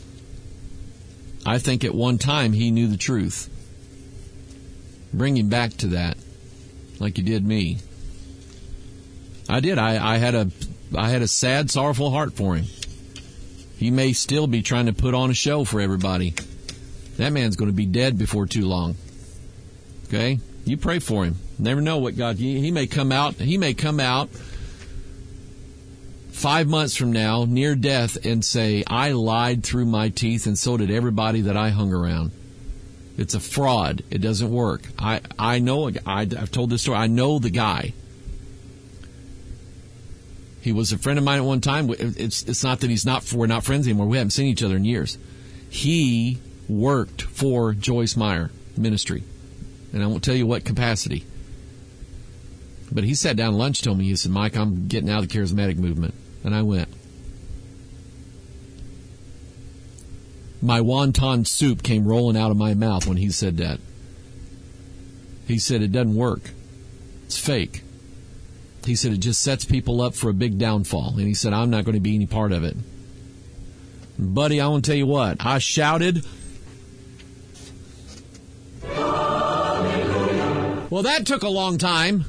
A: I think at one time he knew the truth. Bring him back to that, like you did me. I did. I, I had a I had a sad, sorrowful heart for him. He may still be trying to put on a show for everybody. That man's going to be dead before too long. Okay? You pray for him. Never know what God... He, he may come out... He may come out... five months from now, near death, and say, I lied through my teeth, and so did everybody that I hung around. It's a fraud. It doesn't work. I, I know, I, I've told this story. I know the guy. He was a friend of mine at one time. It's, it's not that he's not, we're not friends anymore. We haven't seen each other in years. He worked for Joyce Meyer Ministry. And I won't tell you what capacity. But he sat down at lunch, told me, he said, Mike, I'm getting out of the charismatic movement. And I went. My wonton soup came rolling out of my mouth when he said that. He said, it doesn't work. It's fake. He said, it just sets people up for a big downfall. And he said, I'm not going to be any part of it. Buddy, I want to tell you what. I shouted. Well, that took a long time.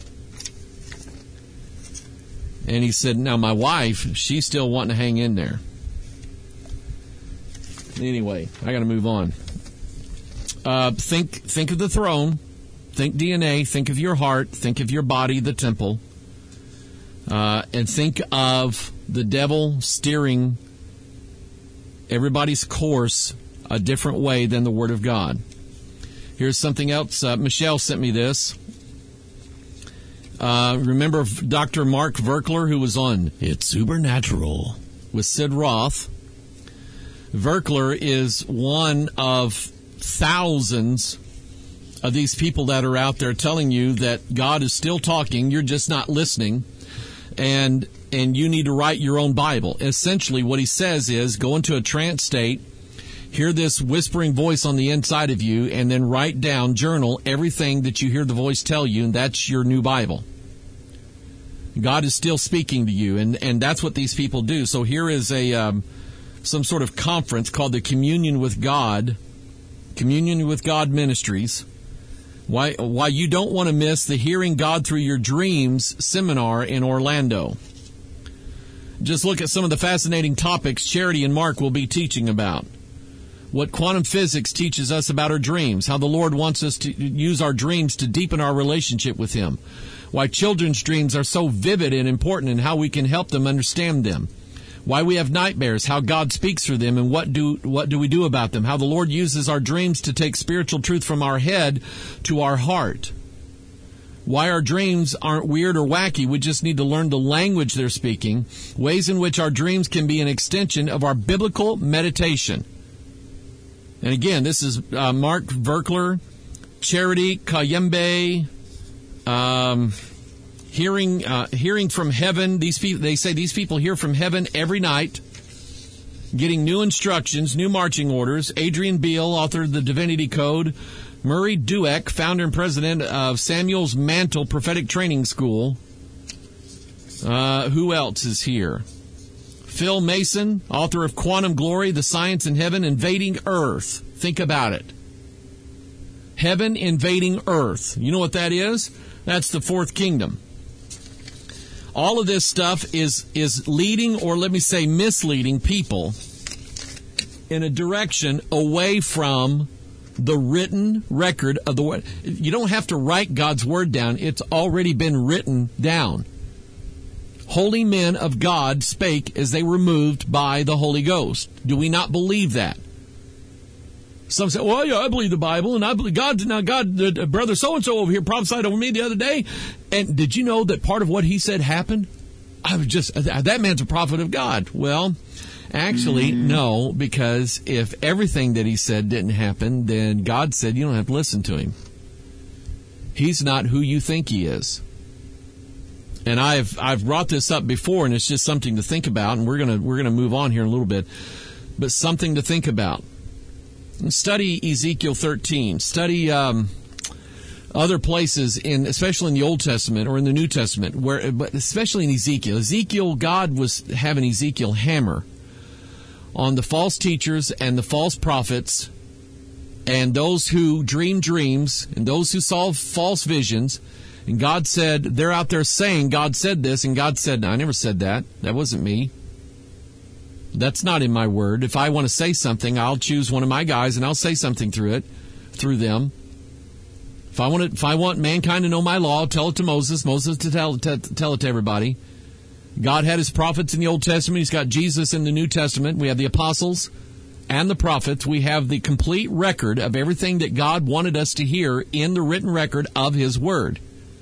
A: And he said, now my wife, she's still wanting to hang in there. Anyway, I got to move on. Uh, think think of the throne. Think D N A. Think of your heart. Think of your body, the temple. Uh, and think of the devil steering everybody's course a different way than the Word of God. Here's something else. Uh, Michelle sent me this. Uh, remember Doctor Mark Verkler, who was on It's Supernatural with Sid Roth? Verkler is one of thousands of these people that are out there telling you that God is still talking, you're just not listening, and and you need to write your own Bible. Essentially, what he says is go into a trance state, hear this whispering voice on the inside of you, and then write down, journal everything that you hear the voice tell you, and that's your new Bible. God is still speaking to you, and, and that's what these people do. So here is a um, some sort of conference called the Communion with God, Communion with God Ministries. Why, why you don't want to miss the Hearing God Through Your Dreams seminar in Orlando. Just look at some of the fascinating topics Charity and Mark will be teaching about. What quantum physics teaches us about our dreams, how the Lord wants us to use our dreams to deepen our relationship with Him, why children's dreams are so vivid and important and how we can help them understand them, why we have nightmares, how God speaks through them, and what do what do we do about them, how the Lord uses our dreams to take spiritual truth from our head to our heart, why our dreams aren't weird or wacky, we just need to learn the language they're speaking, ways in which our dreams can be an extension of our biblical meditation. And again, this is uh, Mark Verkler, Charity Kayembe. Um, hearing uh, hearing from heaven. These people, they say these people hear from heaven every night, getting new instructions, new marching orders. Adrian Beale, author of the Divinity Code. Murray Dueck, founder and president of Samuel's Mantle Prophetic Training School. Uh, who else is here? Phil Mason, author of Quantum Glory, The Science in Heaven Invading Earth. Think about it. Heaven invading Earth. You know what that is? That's the fourth kingdom. All of this stuff is, is leading, or let me say misleading people in a direction away from the written record of the Word. You don't have to write God's Word down. It's already been written down. Holy men of God spake as they were moved by the Holy Ghost. Do we not believe that? Some say, well, yeah, I believe the Bible, and I believe God, now God, uh, brother so-and-so over here prophesied over me the other day. And did you know that part of what he said happened? I was just, that man's a prophet of God. Well, actually, mm. no, because if everything that he said didn't happen, then God said you don't have to listen to him. He's not who you think he is. And I've I've brought this up before, and it's just something to think about, and we're gonna we're gonna move on here in a little bit, but something to think about. Study Ezekiel thirteen. Study um, other places in, especially in the Old Testament or in the New Testament, where, but especially in Ezekiel. Ezekiel, God was having Ezekiel hammer on the false teachers and the false prophets, and those who dream dreams and those who saw false visions. And God said, they're out there saying God said this, and God said, no, I never said that. That wasn't me. That's not in my word. If I want to say something, I'll choose one of my guys, and I'll say something through it, through them. If I want to, if I want mankind to know my law, I'll tell it to Moses. Moses to tell, to tell it to everybody. God had his prophets in the Old Testament. He's got Jesus in the New Testament. We have the apostles and the prophets. We have the complete record of everything that God wanted us to hear in the written record of his word.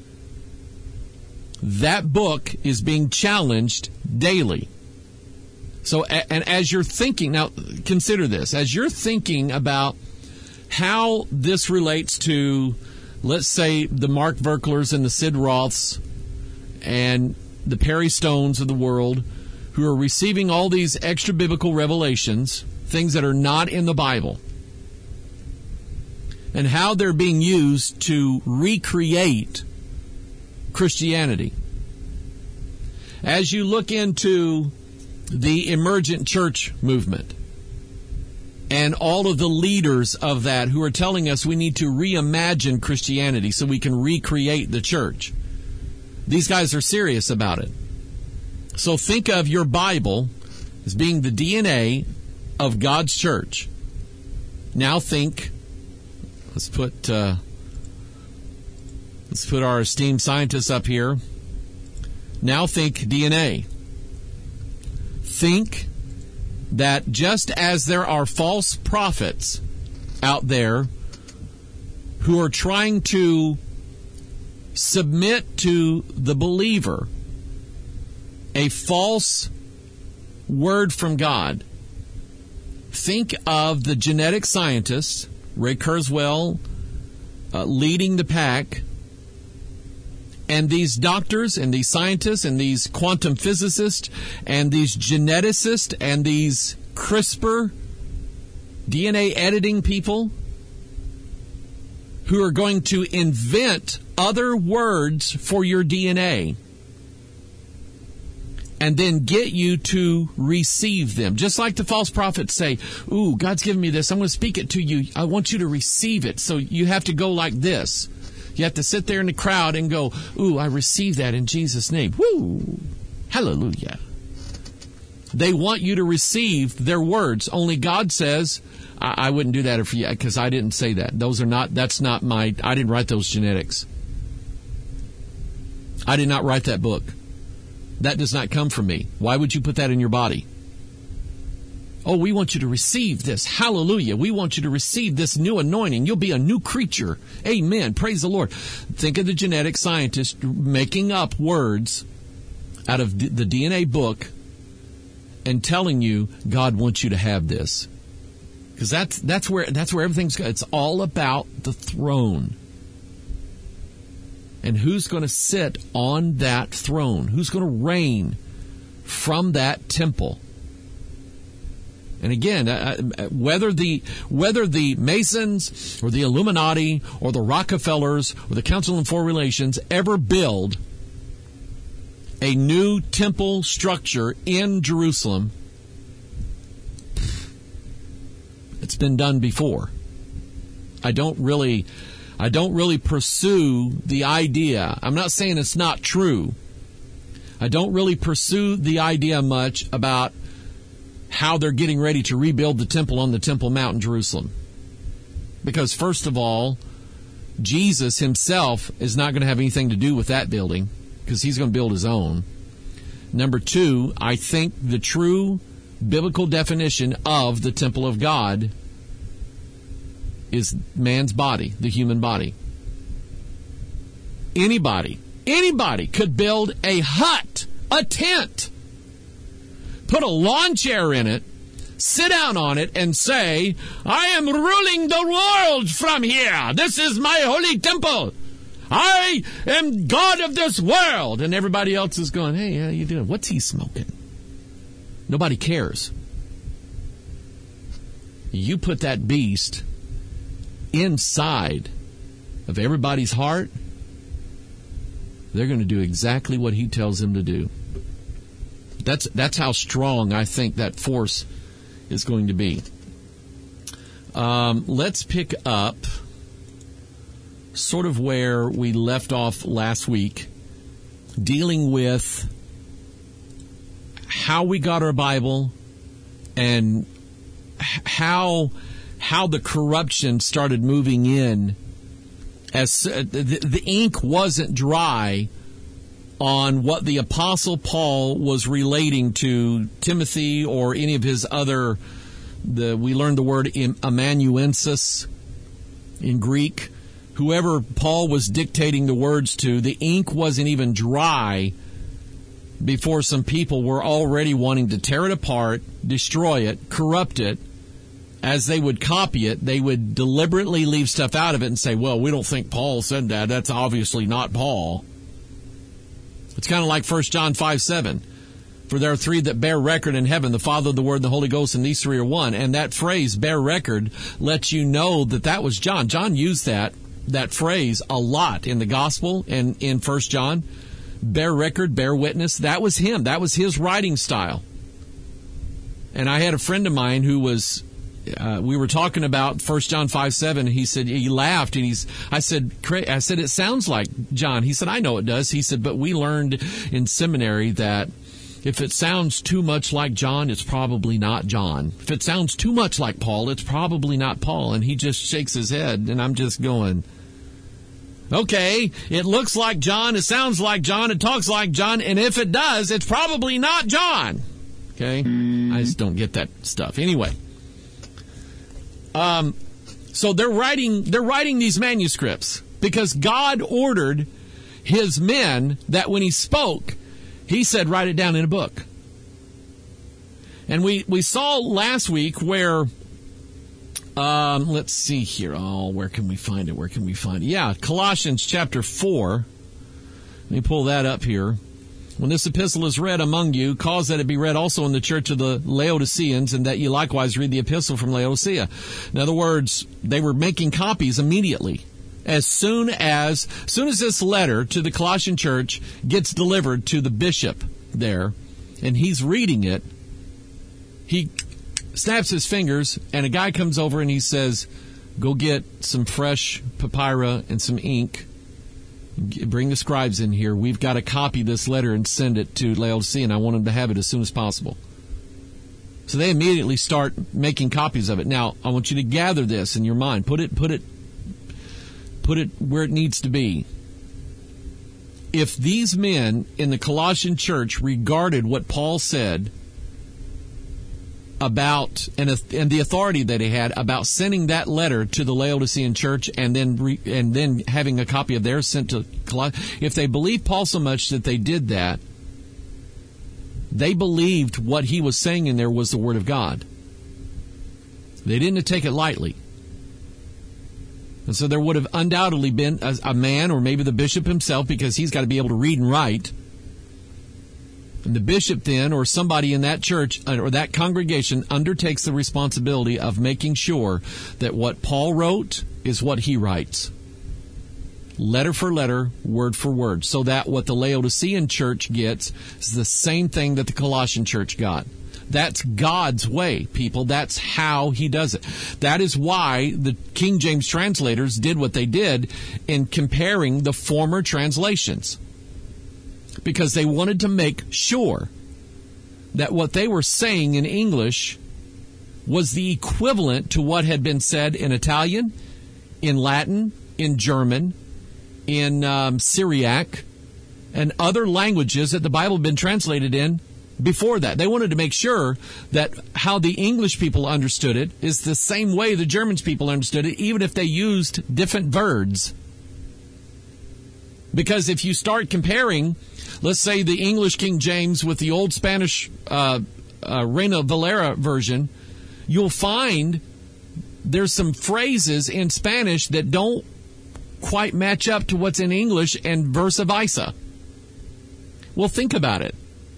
A: That book is being challenged daily. So, and as you're thinking, now consider this, as you're thinking about how this relates to, let's say, the Mark Verklers and the Sid Roths and the Perry Stones of the world, who are receiving all these extra biblical revelations, things that are not in the Bible, and how they're being used to recreate Christianity. As you look into the emergent church movement and all of the leaders of that who are telling us we need to reimagine Christianity so we can recreate the church, these guys are serious about it. So think of your Bible as being the D N A of God's church. Now think, let's put uh, let's put our esteemed scientists up here. Now think D N A. Think that just as there are false prophets out there who are trying to submit to the believer a false word from God, think of the genetic scientists, Ray Kurzweil, uh, leading the pack, and these doctors and these scientists and these quantum physicists and these geneticists and these CRISPR D N A editing people who are going to invent other words for your D N A and then get you to receive them. Just like the false prophets say, ooh, God's given me this. I'm going to speak it to you. I want you to receive it. So you have to go like this. You have to sit there in the crowd and go, ooh, I receive that in Jesus' name. Woo! Hallelujah. They want you to receive their words. Only God says, I, I wouldn't do that for you because I didn't say that. Those are not, that's not my, I didn't write those genetics. I did not write that book. That does not come from me. Why would you put that in your body? Oh, we want you to receive this. Hallelujah. We want you to receive this new anointing. You'll be a new creature. Amen. Praise the Lord. Think of the genetic scientist making up words out of the D N A book and telling you God wants you to have this. Because that's, that's where, that's where everything's, it's all about the throne. And who's going to sit on that throne? Who's going to reign from that temple? And again, uh, whether the whether the Masons or the Illuminati or the Rockefellers or the Council on Foreign Relations ever build a new temple structure in Jerusalem, it's been done before. I don't really, I don't really pursue the idea. I'm not saying it's not true. I don't really pursue the idea much about how they're getting ready to rebuild the temple on the Temple Mount in Jerusalem. Because first of all, Jesus himself is not going to have anything to do with that building because he's going to build his own. Number two, I think the true biblical definition of the temple of God is man's body, the human body. Anybody, anybody could build a hut, a tent, put a lawn chair in it, sit down on it, and say, I am ruling the world from here. This is my holy temple. I am God of this world. And everybody else is going, hey, how you doing? What's he smoking? Nobody cares. You put that beast inside of everybody's heart, they're going to do exactly what he tells them to do. That's that's how strong I think that force is going to be. Um, let's pick up sort of where we left off last week, dealing with how we got our Bible and how how the corruption started moving in. As uh, the, the ink wasn't dry on what the Apostle Paul was relating to Timothy or any of his other, the we learned the word amanuensis in Greek. Whoever Paul was dictating the words to, the ink wasn't even dry before some people were already wanting to tear it apart, destroy it, corrupt it. As they would copy it, they would deliberately leave stuff out of it and say, well, we don't think Paul said that. That's obviously not Paul. It's kind of like First John five seven. For there are three that bear record in heaven, the Father, the Word, and the Holy Ghost, and these three are one. And that phrase, bear record, lets you know that that was John. John used that that phrase a lot in the Gospel and in First John. Bear record, bear witness. That was him. That was his writing style. And I had a friend of mine who was... Uh, we were talking about First John five seven, and he said, he laughed, and he's, I said, I said, it sounds like John. He said, I know it does. He said, but we learned in seminary that if it sounds too much like John, it's probably not John. If it sounds too much like Paul, it's probably not Paul. And he just shakes his head, and I'm just going, okay, it looks like John, it sounds like John, it talks like John, and if it does, it's probably not John. Okay? I just don't get that stuff. Anyway. Um, so they're writing, they're writing these manuscripts because God ordered his men that when he spoke, he said, write it down in a book. And we, we saw last week where, um, let's see here. Oh, where can we find it? Where can we find it? Yeah, Colossians chapter four. Let me pull that up here. When this epistle is read among you, cause that it be read also in the church of the Laodiceans, and that ye likewise read the epistle from Laodicea. In other words, they were making copies immediately. As soon as, as soon as this letter to the Colossian church gets delivered to the bishop there, and he's reading it, he snaps his fingers, and a guy comes over and he says, go get some fresh papyrus and some ink. Bring the scribes in here. We've got to copy this letter and send it to Laodicea, and I want them to have it as soon as possible. So they immediately start making copies of it. Now, I want you to gather this in your mind. Put it, put it, put it where it needs to be. If these men in the Colossian church regarded what Paul said about and, and the authority that he had about sending that letter to the Laodicean church and then re, and then having a copy of theirs sent to Colossians, if they believed Paul so much that they did that, they believed what he was saying in there was the Word of God. They didn't take it lightly. And so there would have undoubtedly been a, a man, or maybe the bishop himself, because he's got to be able to read and write. And the bishop then, or somebody in that church or that congregation, undertakes the responsibility of making sure that what Paul wrote is what he writes. Letter for letter, word for word. So that what the Laodicean church gets is the same thing that the Colossian church got. That's God's way, people. That's how he does it. That is why the King James translators did what they did in comparing the former translations. Because they wanted to make sure that what they were saying in English was the equivalent to what had been said in Italian, in Latin, in German, in um, Syriac, and other languages that the Bible had been translated in before that. They wanted to make sure that how the English people understood it is the same way the German people understood it, even if they used different words. Because if you start comparing, let's say, the English King James with the old Spanish uh, uh, Reina Valera version, you'll find there's some phrases in Spanish that don't quite match up to what's in English, and versa versa. Well, think about it.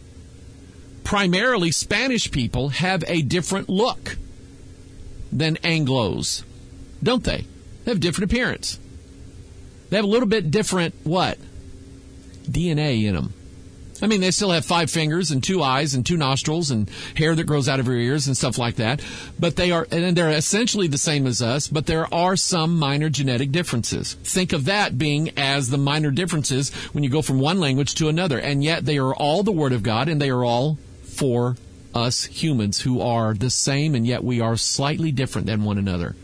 A: Primarily, Spanish people have a different look than Anglos, don't they? They have a different appearance. They have a little bit different, what? D N A in them. I mean, they still have five fingers and two eyes and two nostrils and hair that grows out of their ears and stuff like that. But they are, and they're essentially the same as us, but there are some minor genetic differences. Think of that being as the minor differences when you go from one language to another. And yet they are all the Word of God, and they are all for us humans who are the same, and yet we are slightly different than one another.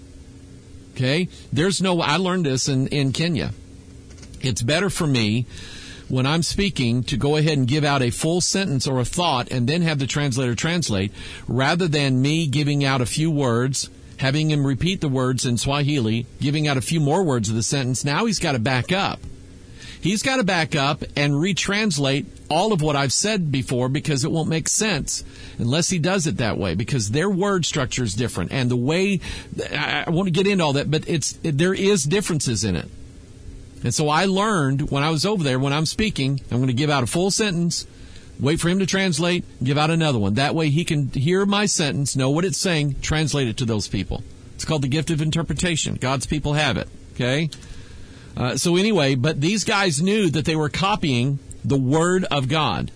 A: Okay? There's no, I learned this in, in Kenya. It's better for me when I'm speaking to go ahead and give out a full sentence or a thought and then have the translator translate, rather than me giving out a few words, having him repeat the words in Swahili, giving out a few more words of the sentence. Now he's got to back up. He's got to back up and retranslate all of what I've said before, because it won't make sense unless he does it that way, because their word structure is different. And the way, I want to get into all that, but it's there is differences in it. And so I learned when I was over there, when I'm speaking, I'm going to give out a full sentence, wait for him to translate, give out another one. That way he can hear my sentence, know what it's saying, translate it to those people. It's called the gift of interpretation. God's people have it, okay? Uh, so anyway, but these guys knew that they were copying the Word of God.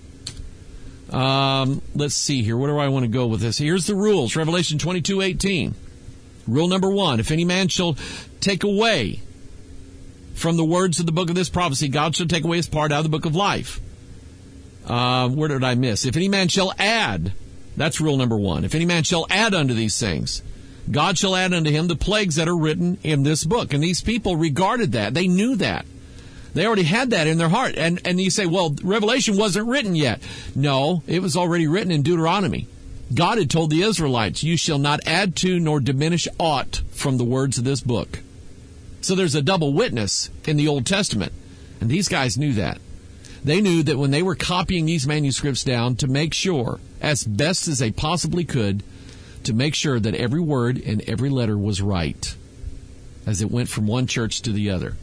A: Um, let's see here. Where do I want to go with this? Here's the rules. Revelation twenty-two eighteen. Rule number one, if any man shall take away from the words of the book of this prophecy, God shall take away his part out of the book of life. Uh, where did I miss? If any man shall add, that's rule number one. If any man shall add unto these things, God shall add unto him the plagues that are written in this book. And these people regarded that. They knew that. They already had that in their heart. And, and you say, well, Revelation wasn't written yet. No, it was already written in Deuteronomy. God had told the Israelites, you shall not add to nor diminish aught from the words of this book. So there's a double witness in the Old Testament. And these guys knew that. They knew that when they were copying these manuscripts down to make sure, as best as they possibly could, to make sure that every word and every letter was right as it went from one church to the other.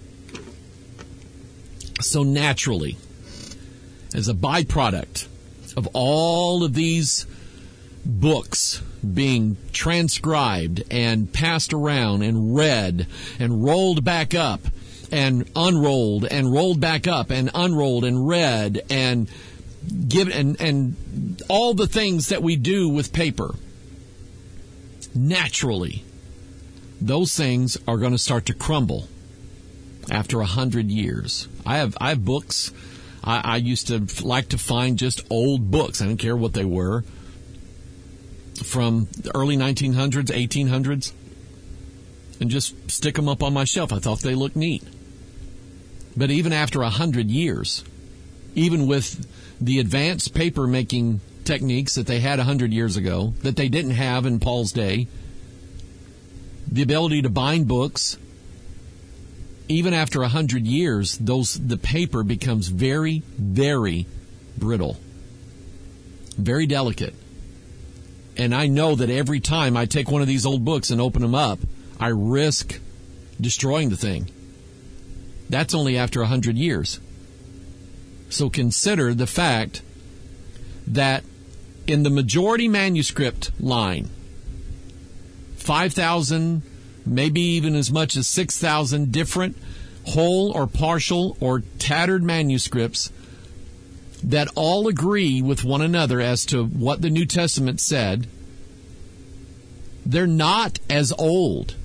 A: So naturally, as a byproduct of all of these books being transcribed and passed around and read and rolled back up and unrolled and rolled back up and unrolled and read and given and, and all the things that we do with paper, naturally, those things are going to start to crumble after a hundred years. I have I have books. I, I used to like to find just old books. I didn't care what they were, from the early nineteen hundreds, eighteen hundreds, and just stick them up on my shelf. I thought they looked neat. But even after a hundred years, even with the advanced paper making techniques that they had a hundred years ago, that they didn't have in Paul's day, the ability to bind books, even after a hundred years, those the paper becomes very, very brittle, very delicate. And I know that every time I take one of these old books and open them up, I risk destroying the thing. That's only after a hundred years. So consider the fact that in the majority manuscript line, five thousand, maybe even as much as six thousand different whole or partial or tattered manuscripts that all agree with one another as to what the New Testament said, they're not as old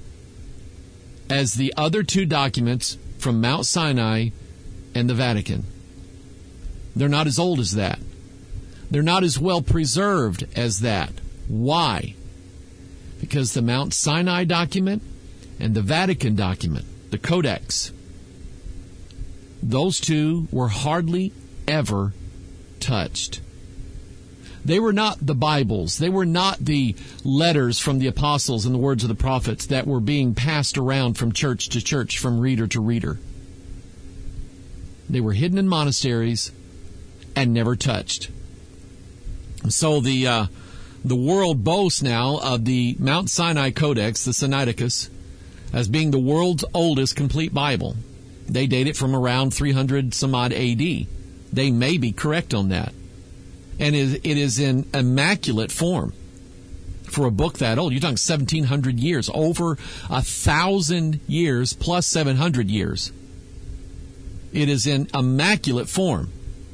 A: as the other two documents from Mount Sinai and the Vatican. They're not as old as that. They're not as well preserved as that. Why? Because the Mount Sinai document and the Vatican document, the Codex, those two were hardly ever touched. They were not the Bibles. They were not the letters from the apostles and the words of the prophets that were being passed around from church to church, from reader to reader. They were hidden in monasteries and never touched. So the uh, the world boasts now of the Mount Sinai Codex, the Sinaiticus, as being the world's oldest complete Bible. They date it from around three hundred some odd A D. They may be correct on that. And it is in immaculate form for a book that old. You're talking seventeen hundred years, over a thousand years plus seven hundred years. It is in immaculate form.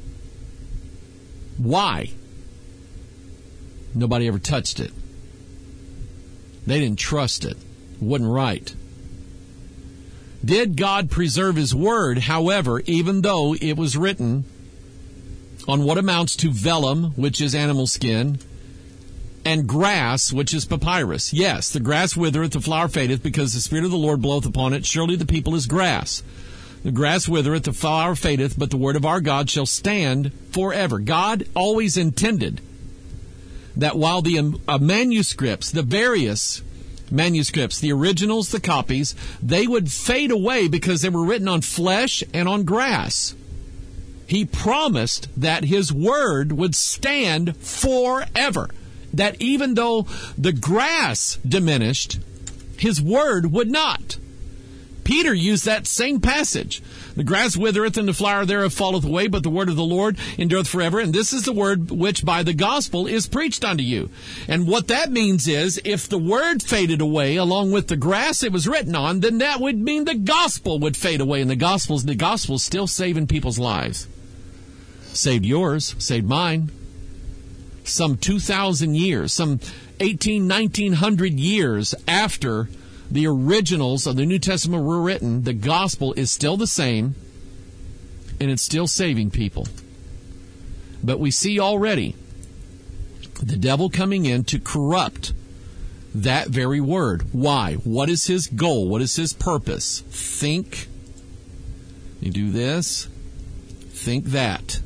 A: Why? Nobody ever touched it. They didn't trust it. It wasn't right. Did God preserve His Word, however, even though it was written on what amounts to vellum, which is animal skin, and grass, which is papyrus? Yes, the grass withereth, the flower fadeth, because the Spirit of the Lord bloweth upon it. Surely the people is grass. The grass withereth, the flower fadeth, but the word of our God shall stand forever. God always intended that while the uh, manuscripts, the various manuscripts, the originals, the copies, they would fade away because they were written on flesh and on grass. He promised that His Word would stand forever. That even though the grass diminished, His Word would not. Peter used that same passage. The grass withereth and the flower thereof falleth away, but the word of the Lord endureth forever. And this is the word which by the gospel is preached unto you. And what that means is, if the word faded away along with the grass it was written on, then that would mean the gospel would fade away. And the gospel's the gospel's still saving people's lives. Saved yours, saved mine. Some two thousand years, some eighteen, nineteen hundred years after the originals of the New Testament were written, the gospel is still the same, and it's still saving people. But we see already the devil coming in to corrupt that very word. Why? What is his goal? What is his purpose? Think. You do this. Think that.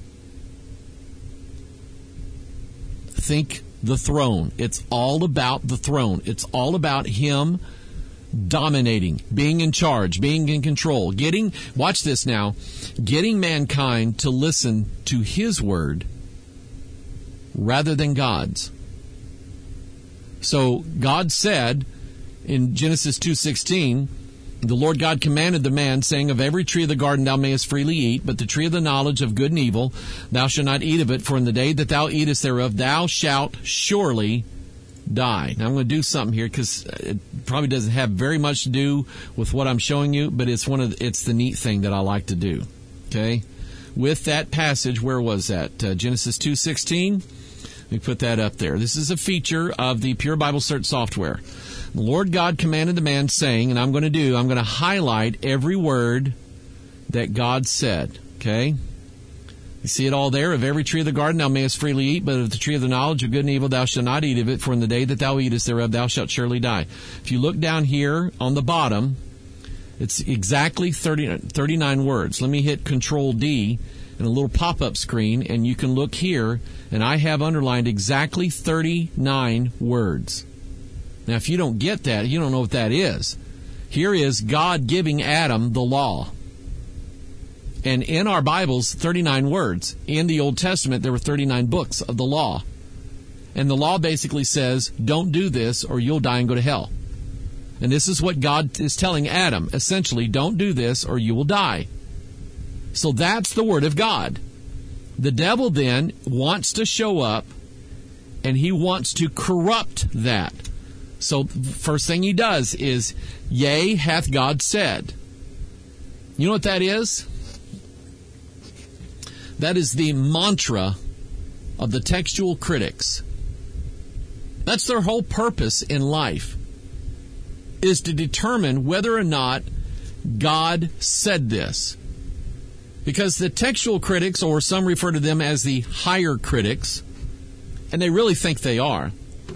A: Think the throne. It's all about the throne. It's all about him dominating, being in charge, being in control, getting, watch this now, getting mankind to listen to his word rather than God's. So God said in Genesis two sixteen, the Lord God commanded the man, saying, of every tree of the garden thou mayest freely eat, but the tree of the knowledge of good and evil thou shalt not eat of it, for in the day that thou eatest thereof thou shalt surely die. Now I'm going to do something here because it probably doesn't have very much to do with what I'm showing you, but it's one of the, it's the neat thing that I like to do. Okay, with that passage, where was that? Uh, Genesis two sixteen. Let me put that up there. This is a feature of the Pure Bible Search software. The Lord God commanded the man, saying, and I'm going to do, I'm going to highlight every word that God said. Okay. You see it all there? Of every tree of the garden thou mayest freely eat, but of the tree of the knowledge of good and evil thou shalt not eat of it, for in the day that thou eatest thereof thou shalt surely die. If you look down here on the bottom, it's exactly thirty, thirty-nine words. Let me hit Control D and a little pop-up screen, and you can look here, and I have underlined exactly thirty-nine words. Now, if you don't get that, you don't know what that is. Here is God giving Adam the law. And in our Bibles, thirty-nine words. In the Old Testament, there were thirty-nine books of the law. And the law basically says, don't do this or you'll die and go to hell. And this is what God is telling Adam. Essentially, don't do this or you will die. So that's the Word of God. The devil then wants to show up, and he wants to corrupt that. So first thing he does is, yea, hath God said. You know what that is? That is the mantra of the textual critics. That's their whole purpose in life, is to determine whether or not God said this. Because the textual critics, or some refer to them as the higher critics, and they really think they are,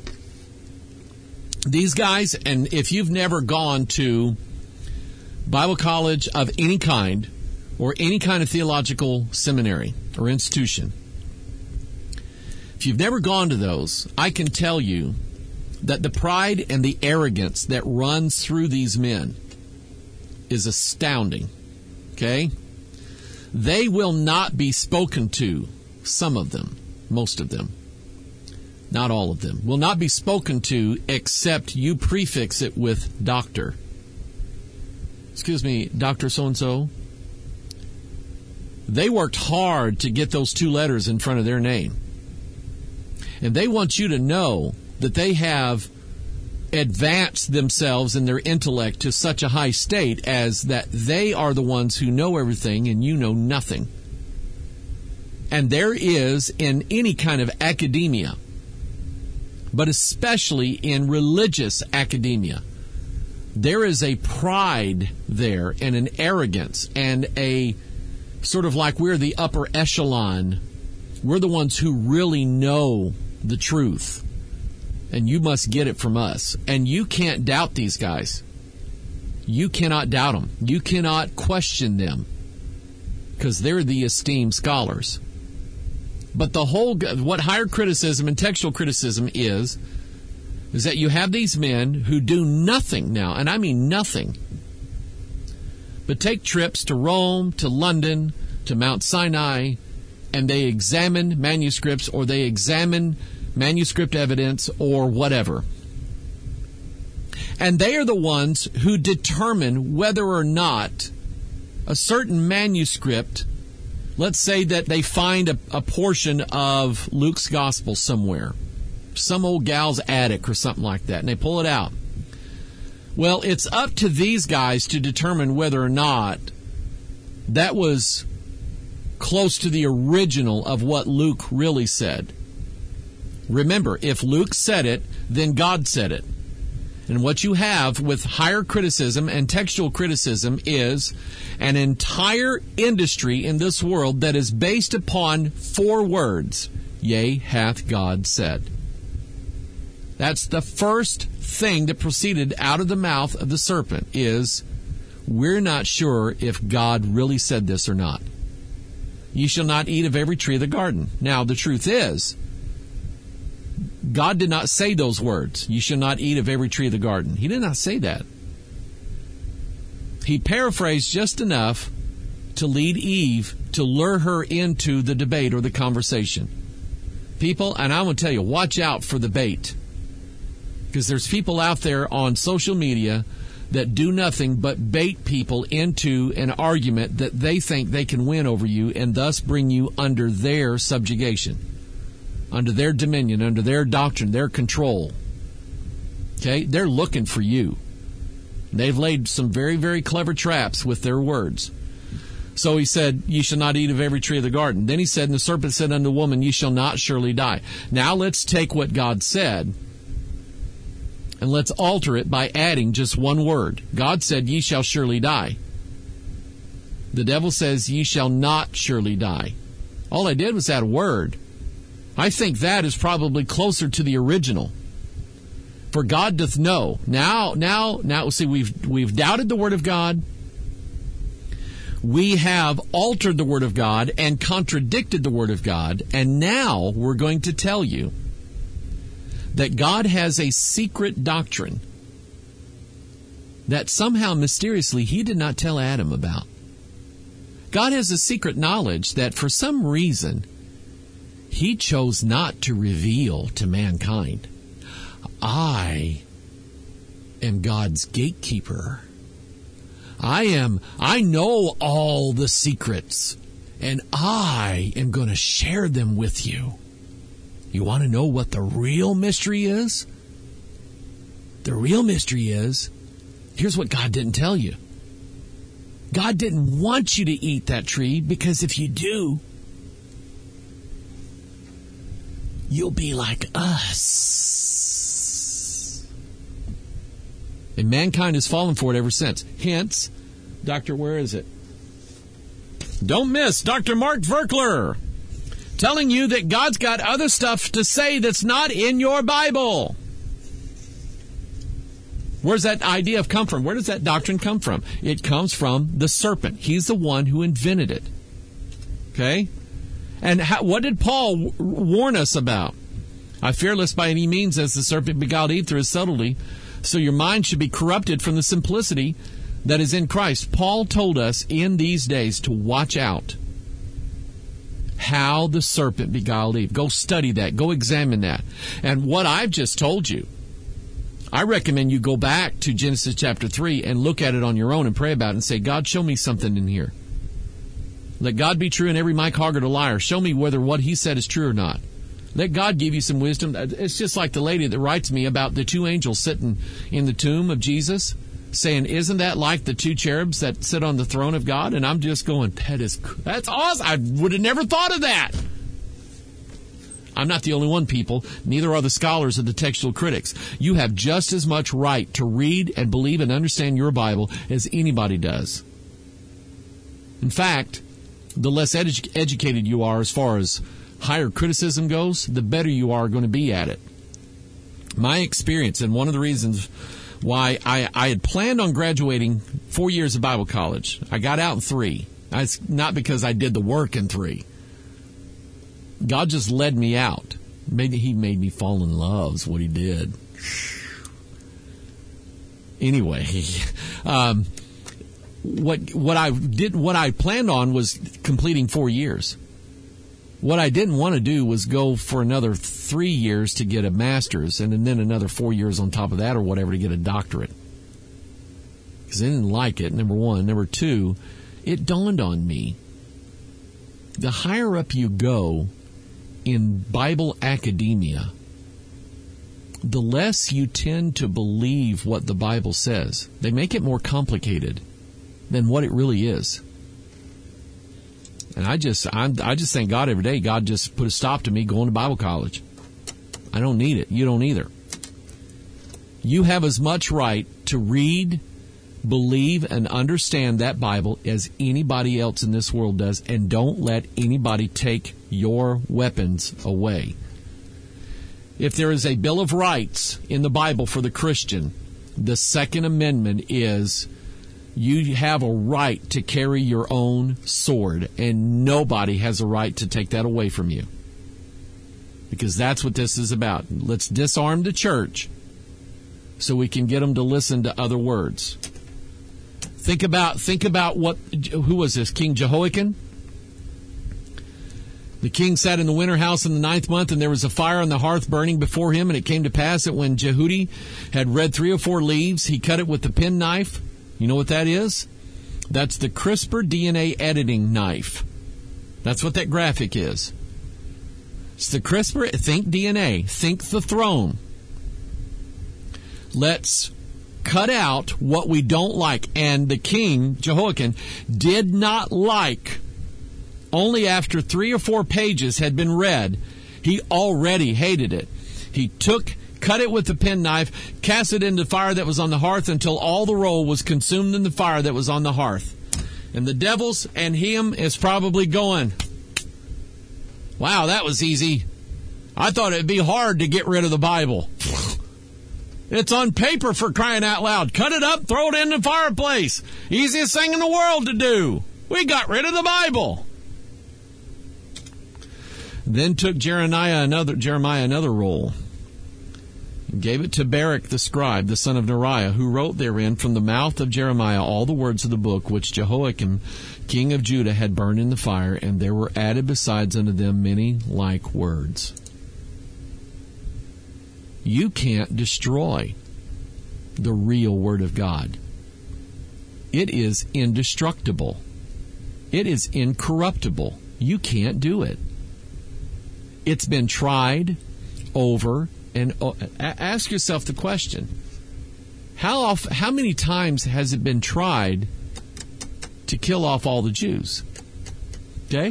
A: these guys, and if you've never gone to Bible college of any kind, or any kind of theological seminary or institution, if you've never gone to those, I can tell you that the pride and the arrogance that runs through these men is astounding. Okay? They will not be spoken to, some of them, most of them, not all of them, will not be spoken to except you prefix it with doctor. Excuse me, Doctor So-and-so. They worked hard to get those two letters in front of their name. And they want you to know that they have advanced themselves in their intellect to such a high state as that they are the ones who know everything and you know nothing. And there is in any kind of academia, but especially in religious academia, there is a pride there and an arrogance and a sort of like we're the upper echelon. We're the ones who really know the truth. And you must get it from us. And you can't doubt these guys. You cannot doubt them. You cannot question them. Because they're the esteemed scholars. But the whole, what higher criticism and textual criticism is, is that you have these men who do nothing now, and I mean nothing, but take trips to Rome, to London, to Mount Sinai, and they examine manuscripts, or they examine manuscript evidence, or whatever. And they are the ones who determine whether or not a certain manuscript, let's say that they find a, a portion of Luke's gospel somewhere, some old gal's attic or something like that, and they pull it out. Well, it's up to these guys to determine whether or not that was close to the original of what Luke really said. Remember, if Luke said it, then God said it. And what you have with higher criticism and textual criticism is an entire industry in this world that is based upon four words. Yea, hath God said. That's the first thing that proceeded out of the mouth of the serpent is, we're not sure if God really said this or not. Ye shall not eat of every tree of the garden. Now, the truth is, God did not say those words. You shall not eat of every tree of the garden. He did not say that. He paraphrased just enough to lead Eve, to lure her into the debate or the conversation. People, and I want to tell you, watch out for the bait. Because there's people out there on social media that do nothing but bait people into an argument that they think they can win over you and thus bring you under their subjugation, under their dominion, under their doctrine, their control. Okay? They're looking for you. They've laid some very, very clever traps with their words. So he said, ye shall not eat of every tree of the garden. Then he said, and the serpent said unto the woman, ye shall not surely die. Now let's take what God said and let's alter it by adding just one word. God said, ye shall surely die. The devil says, ye shall not surely die. All I did was add a word. I think that is probably closer to the original. For God doth know. Now, now, now, see, we've, we've doubted the Word of God. We have altered the Word of God and contradicted the Word of God. And now we're going to tell you that God has a secret doctrine that somehow mysteriously He did not tell Adam about. God has a secret knowledge that for some reason He chose not to reveal to mankind. I am God's gatekeeper. I am, I know all the secrets, and I am going to share them with you. You want to know what the real mystery is? The real mystery is, here's what God didn't tell you. God didn't want you to eat that tree, because if you do, you'll be like us. And mankind has fallen for it ever since. Hence, Doctor, where is it? Don't miss Doctor Mark Virkler telling you that God's got other stuff to say that's not in your Bible. Where's that idea of come from? Where does that doctrine come from? It comes from the serpent. He's the one who invented it. Okay? And how, what did Paul w- warn us about? I fear lest by any means as the serpent beguiled Eve through his subtlety, so your mind should be corrupted from the simplicity that is in Christ. Paul told us in these days to watch out how the serpent beguiled Eve. Go study that. Go examine that. And what I've just told you, I recommend you go back to Genesis chapter three and look at it on your own and pray about it and say, God, show me something in here. Let God be true and every Mike Hoggart a liar. Show me whether what he said is true or not. Let God give you some wisdom. It's just like the lady that writes me about the two angels sitting in the tomb of Jesus, saying, isn't that like the two cherubs that sit on the throne of God? And I'm just going, that is, that's awesome. I would have never thought of that. I'm not the only one, people. Neither are the scholars or the textual critics. You have just as much right to read and believe and understand your Bible as anybody does. In fact, the less edu- educated you are as far as higher criticism goes, the better you are going to be at it. My experience, and one of the reasons why I, I had planned on graduating four years of Bible college. I got out in three. It's not because I did the work in three. God just led me out. Maybe he made me fall in love is what he did. Anyway, um, what what I did, what I planned on was completing four years. What I didn't want to do was go for another three years to get a master's and then another four years on top of that or whatever to get a doctorate. Because I didn't like it, number one. Number two, it dawned on me, the higher up you go in Bible academia, the less you tend to believe what the Bible says. They make it more complicated than what it really is. And I just, I'm, I just thank God every day. God just put a stop to me going to Bible college. I don't need it. You don't either. You have as much right to read, believe, and understand that Bible as anybody else in this world does, and don't let anybody take your weapons away. If there is a Bill of Rights in the Bible for the Christian, the Second Amendment is you have a right to carry your own sword, and nobody has a right to take that away from you. Because that's what this is about. Let's disarm the church so we can get them to listen to other words. Think about, think about what, who was this? King Jehoiakim? The king sat in the winter house in the ninth month, and there was a fire on the hearth burning before him. And it came to pass that when Jehudi had read three or four leaves, he cut it with the penknife. You know what that is? That's the CRISPR D N A editing knife. That's what that graphic is. It's the CRISPR, think D N A, think the throne. Let's cut out what we don't like. And the king, Jehoiakim, did not like, only after three or four pages had been read, he already hated it. He took, cut it with the penknife, cast it into the fire that was on the hearth until all the roll was consumed in the fire that was on the hearth. And the devils and him is probably going, wow, that was easy. I thought it'd be hard to get rid of the Bible. It's on paper, for crying out loud. Cut it up, throw it in the fireplace. Easiest thing in the world to do. We got rid of the Bible. Then took Jeremiah another, Jeremiah another roll, and gave it to Baruch the scribe, the son of Neriah, who wrote therein from the mouth of Jeremiah all the words of the book which Jehoiakim, king of Judah, had burned in the fire, and there were added besides unto them many like words. You can't destroy the real Word of God. It is indestructible. It is incorruptible. You can't do it. It's been tried over and over. Ask yourself the question, how off, how many times has it been tried to kill off all the Jews? Okay?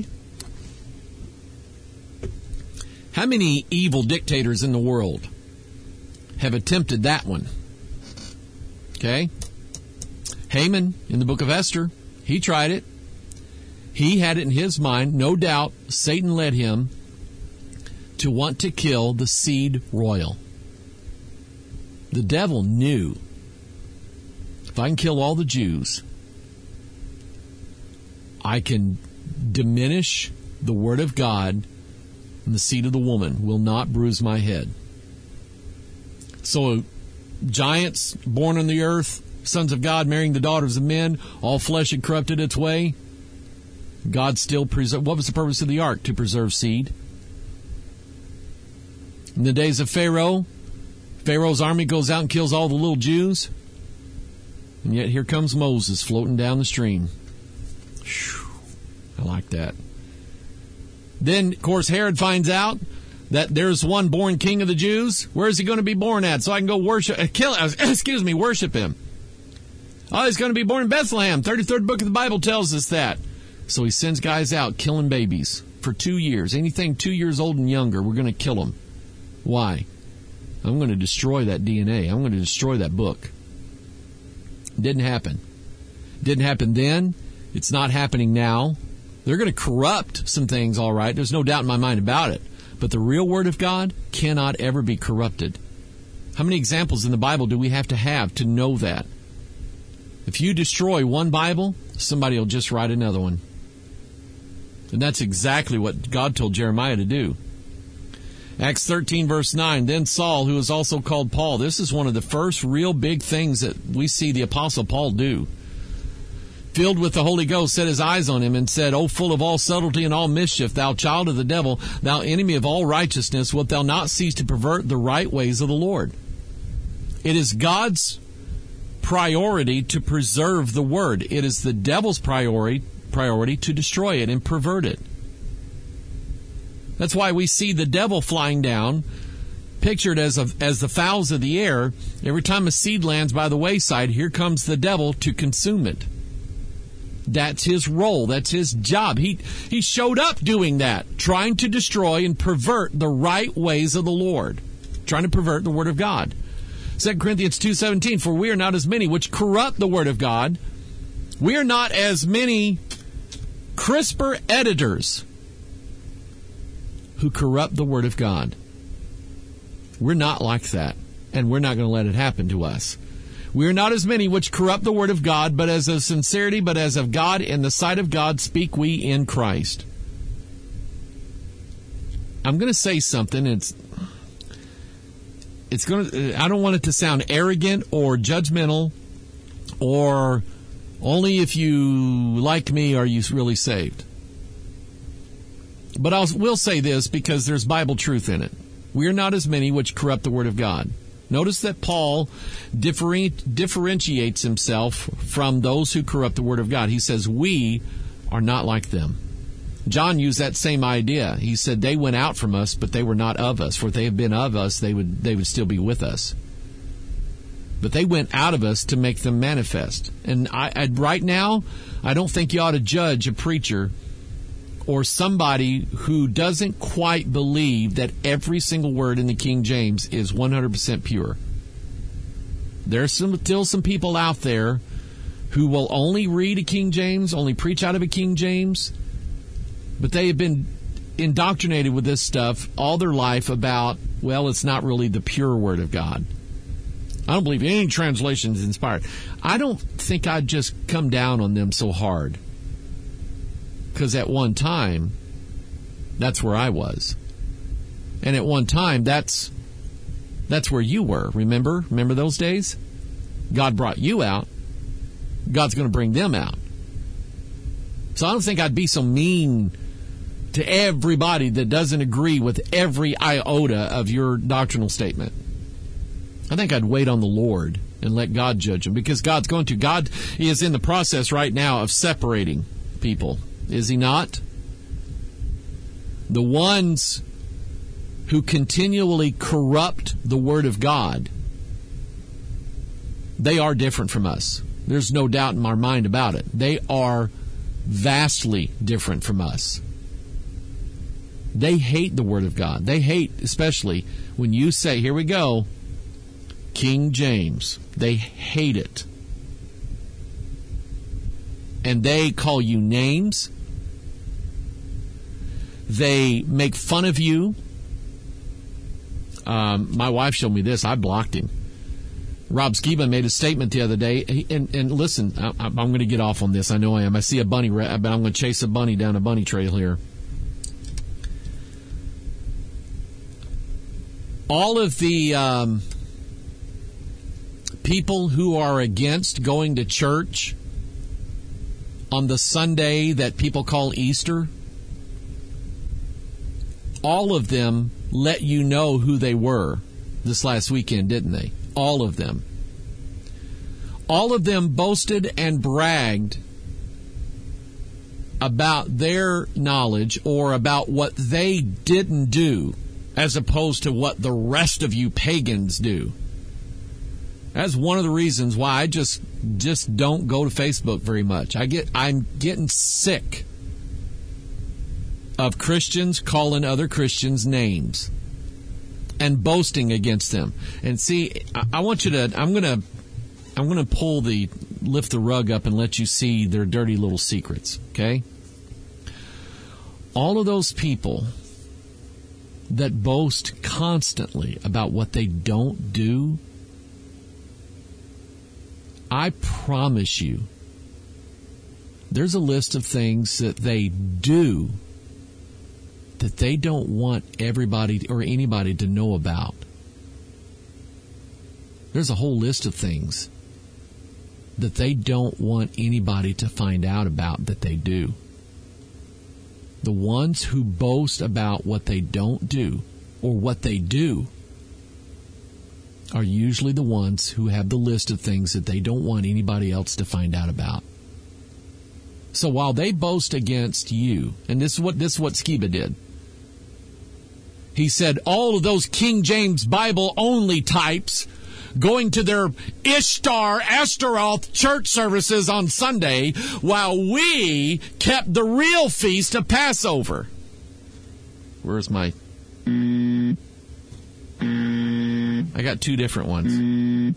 A: How many evil dictators in the world have attempted that one? Okay? Haman, in the book of Esther, he tried it. He had it in his mind. No doubt, Satan led him to want to kill the seed royal. The devil knew, if I can kill all the Jews, I can diminish the Word of God, and the seed of the woman will not bruise my head. So, giants born on the earth, sons of God marrying the daughters of men, all flesh had corrupted its way. God still preserved. What was the purpose of the ark? To preserve seed. In the days of Pharaoh, Pharaoh's army goes out and kills all the little Jews. And yet here comes Moses floating down the stream. Whew, I like that. Then, of course, Herod finds out that there's one born king of the Jews. Where is he going to be born at? So I can go worship, uh, kill, uh, excuse me, worship him. Oh, he's going to be born in Bethlehem. thirty-third book of the Bible tells us that. So he sends guys out killing babies for two years. Anything two years old and younger, we're going to kill them. Why? I'm going to destroy that D N A. I'm going to destroy that book. Didn't happen. Didn't happen then. It's not happening now. They're going to corrupt some things, all right. There's no doubt in my mind about it. But the real Word of God cannot ever be corrupted. How many examples in the Bible do we have to have to know that? If you destroy one Bible, somebody will just write another one. And that's exactly what God told Jeremiah to do. Acts thirteen, verse nine, then Saul, who is also called Paul. This is one of the first real big things that we see the Apostle Paul do. Filled with the Holy Ghost, set his eyes on him and said, O full of all subtlety and all mischief, thou child of the devil, thou enemy of all righteousness, wilt thou not cease to pervert the right ways of the Lord? It is God's priority to preserve the Word. It is the devil's priority priority to destroy it and pervert it. That's why we see the devil flying down, pictured as a, as the fowls of the air. Every time a seed lands by the wayside, here comes the devil to consume it. That's his role. That's his job. He he showed up doing that, trying to destroy and pervert the right ways of the Lord, trying to pervert the Word of God. Second Corinthians two seventeen, for we are not as many which corrupt the Word of God. We are not as many CRISPR editors who corrupt the Word of God. We're not like that, and we're not going to let it happen to us. We are not as many which corrupt the Word of God, but as of sincerity, but as of God, in the sight of God, speak we in Christ. I'm going to say something. It's it's going to. I don't want it to sound arrogant or judgmental, or only if you like me are you really saved. But I will say this because there's Bible truth in it. We are not as many which corrupt the Word of God. Notice that Paul differentiates himself from those who corrupt the Word of God. He says, we are not like them. John used that same idea. He said, they went out from us, but they were not of us. For if they had been of us, they would they would still be with us. But they went out of us to make them manifest. And I, I, right now, I don't think you ought to judge a preacher or somebody who doesn't quite believe that every single word in the King James is one hundred percent pure. There's some, still some people out there who will only read a King James, only preach out of a King James, but they have been indoctrinated with this stuff all their life about, well, it's not really the pure Word of God. I don't believe any translation is inspired. I don't think I'd just come down on them so hard. Because at one time, that's where I was. And at one time, that's that's where you were. Remember? Remember those days? God brought you out. God's going to bring them out. So I don't think I'd be so mean to everybody that doesn't agree with every iota of your doctrinal statement. I think I'd wait on the Lord and let God judge them, because God's going to. God is in the process right now of separating people, is He not? The ones who continually corrupt the Word of God, they are different from us. There's no doubt in our mind about it. They are vastly different from us. They hate the Word of God. They hate, especially when you say, here we go, King James. They hate it. And they call you names. They make fun of you. Um, my wife showed me this. I blocked him. Rob Skiba made a statement the other day. He, and, and listen, I, I'm going to get off on this. I know I am. I see a bunny, but I'm going to chase a bunny down a bunny trail here. All of the um, people who are against going to church on the Sunday that people call Easter, all of them let you know who they were this last weekend, didn't they? All of them. All of them boasted and bragged about their knowledge or about what they didn't do, as opposed to what the rest of you pagans do. That's one of the reasons why I just just don't go to Facebook very much. I get I'm getting sick of Christians calling other Christians names and boasting against them. And see, I, I want you to I'm gonna I'm gonna pull the lift the rug up and let you see their dirty little secrets, okay? All of those people that boast constantly about what they don't do, I promise you, there's a list of things that they do that they don't want everybody or anybody to know about. There's a whole list of things that they don't want anybody to find out about that they do. The ones who boast about what they don't do or what they do are usually the ones who have the list of things that they don't want anybody else to find out about. So while they boast against you, and this is what this is what Skiba did. He said all of those King James Bible only types going to their Ishtar Ashtaroth church services on Sunday while we kept the real feast of Passover. Where's my... I got two different ones.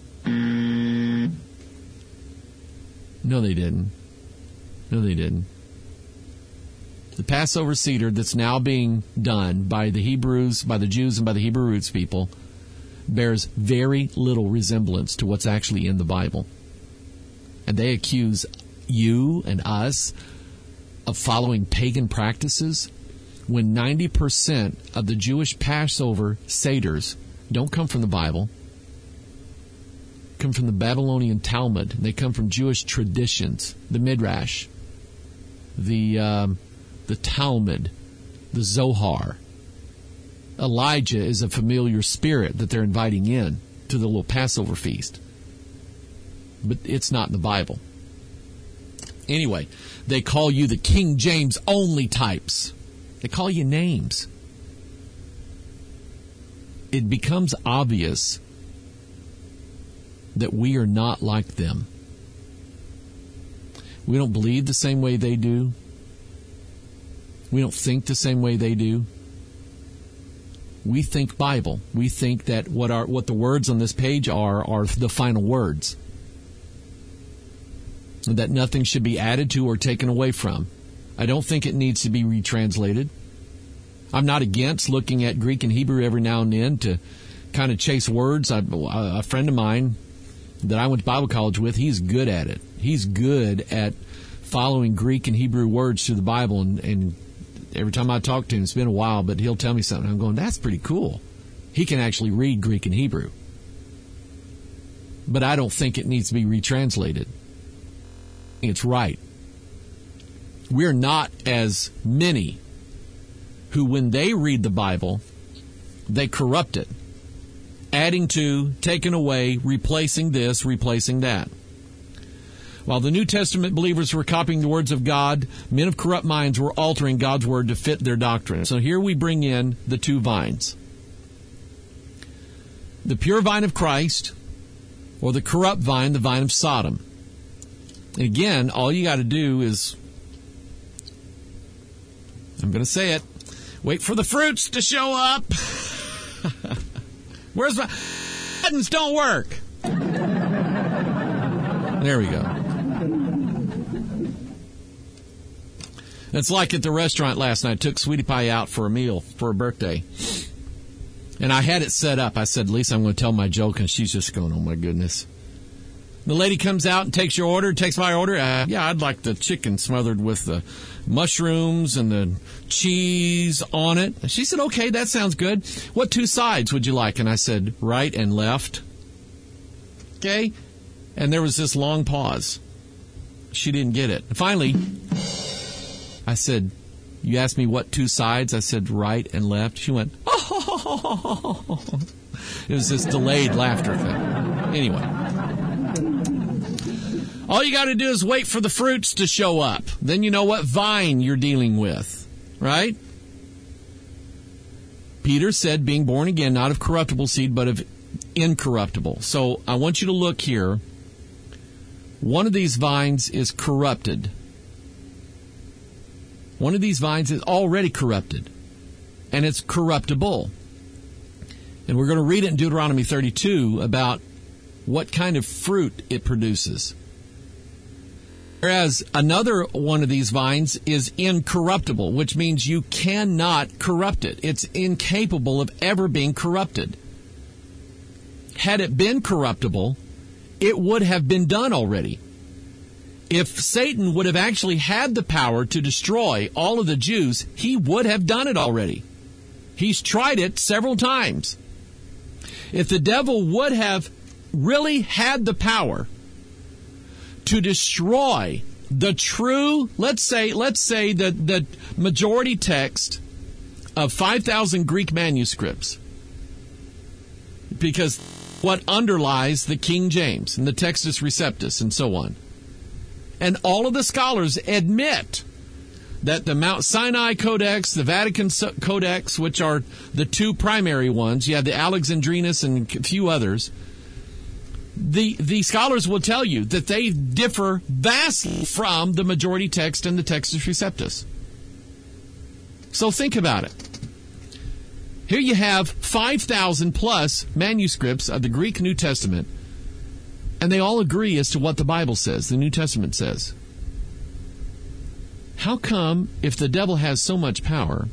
A: No, they didn't. No, they didn't. The Passover Seder that's now being done by the Hebrews, by the Jews and by the Hebrew roots people, bears very little resemblance to what's actually in the Bible. And they accuse you and us of following pagan practices when ninety percent of the Jewish Passover Seders don't come from the Bible, come from the Babylonian Talmud. They come from Jewish traditions, the Midrash, the um, the Talmud, the Zohar. Elijah is a familiar spirit that they're inviting in to the little Passover feast. But it's not in the Bible. Anyway, they call you the King James only types. They call you names. It becomes obvious that we are not like them. We don't believe the same way they do. We don't think the same way they do. We think Bible. We think that what our what the words on this page are are the final words. And that nothing should be added to or taken away from. I don't think it needs to be retranslated. I'm not against looking at Greek and Hebrew every now and then to kind of chase words. I, a friend of mine that I went to Bible college with, he's good at it. He's good at following Greek and Hebrew words through the Bible, and, and every time I talk to him, it's been a while, but he'll tell me something. I'm going, that's pretty cool. He can actually read Greek and Hebrew. But I don't think it needs to be retranslated. It's right. We're not as many who, when they read the Bible, they corrupt it adding to, taking away, replacing this, replacing that. While the New Testament believers were copying the words of God, men of corrupt minds were altering God's word to fit their doctrine. So here we bring in the two vines. The pure vine of Christ, or the corrupt vine, the vine of Sodom. Again, all you got to do is, I'm going to say it, wait for the fruits to show up. Where's my buttons? Don't work. There we go. It's like at the restaurant last night. I took Sweetie Pie out for a meal for her birthday. And I had it set up. I said, Lisa, I'm going to tell my joke. And she's just going, oh, my goodness. The lady comes out and takes your order, takes my order. Uh, yeah, I'd like the chicken smothered with the mushrooms and the cheese on it. And she said, okay, that sounds good. What two sides would you like? And I said, right and left. Okay. And there was this long pause. She didn't get it. And finally, I said, you asked me what two sides? I said, right and left. She went, oh. It was this delayed laughter thing. Anyway. All you got to do is wait for the fruits to show up. Then you know what vine you're dealing with, right? Peter said, being born again, not of corruptible seed, but of incorruptible. So I want you to look here. One of these vines is corrupted. One of these vines is already corrupted, and it's corruptible. And we're going to read it in Deuteronomy thirty-two about what kind of fruit it produces. Whereas another one of these vines is incorruptible, which means you cannot corrupt it. It's incapable of ever being corrupted. Had it been corruptible, it would have been done already. If Satan would have actually had the power to destroy all of the Jews, he would have done it already. He's tried it several times. If the devil would have really had the power to destroy the true, let's say, let's say the, the majority text of five thousand Greek manuscripts, because what underlies the King James and the Textus Receptus and so on. And all of the scholars admit that the Mount Sinai Codex, the Vatican Codex, which are the two primary ones, you have the Alexandrinus and a few others, the, the scholars will tell you that they differ vastly from the majority text and the Textus Receptus. So think about it. Here you have five thousand plus manuscripts of the Greek New Testament, and they all agree as to what the Bible says, the New Testament says. How come, if the devil has so much power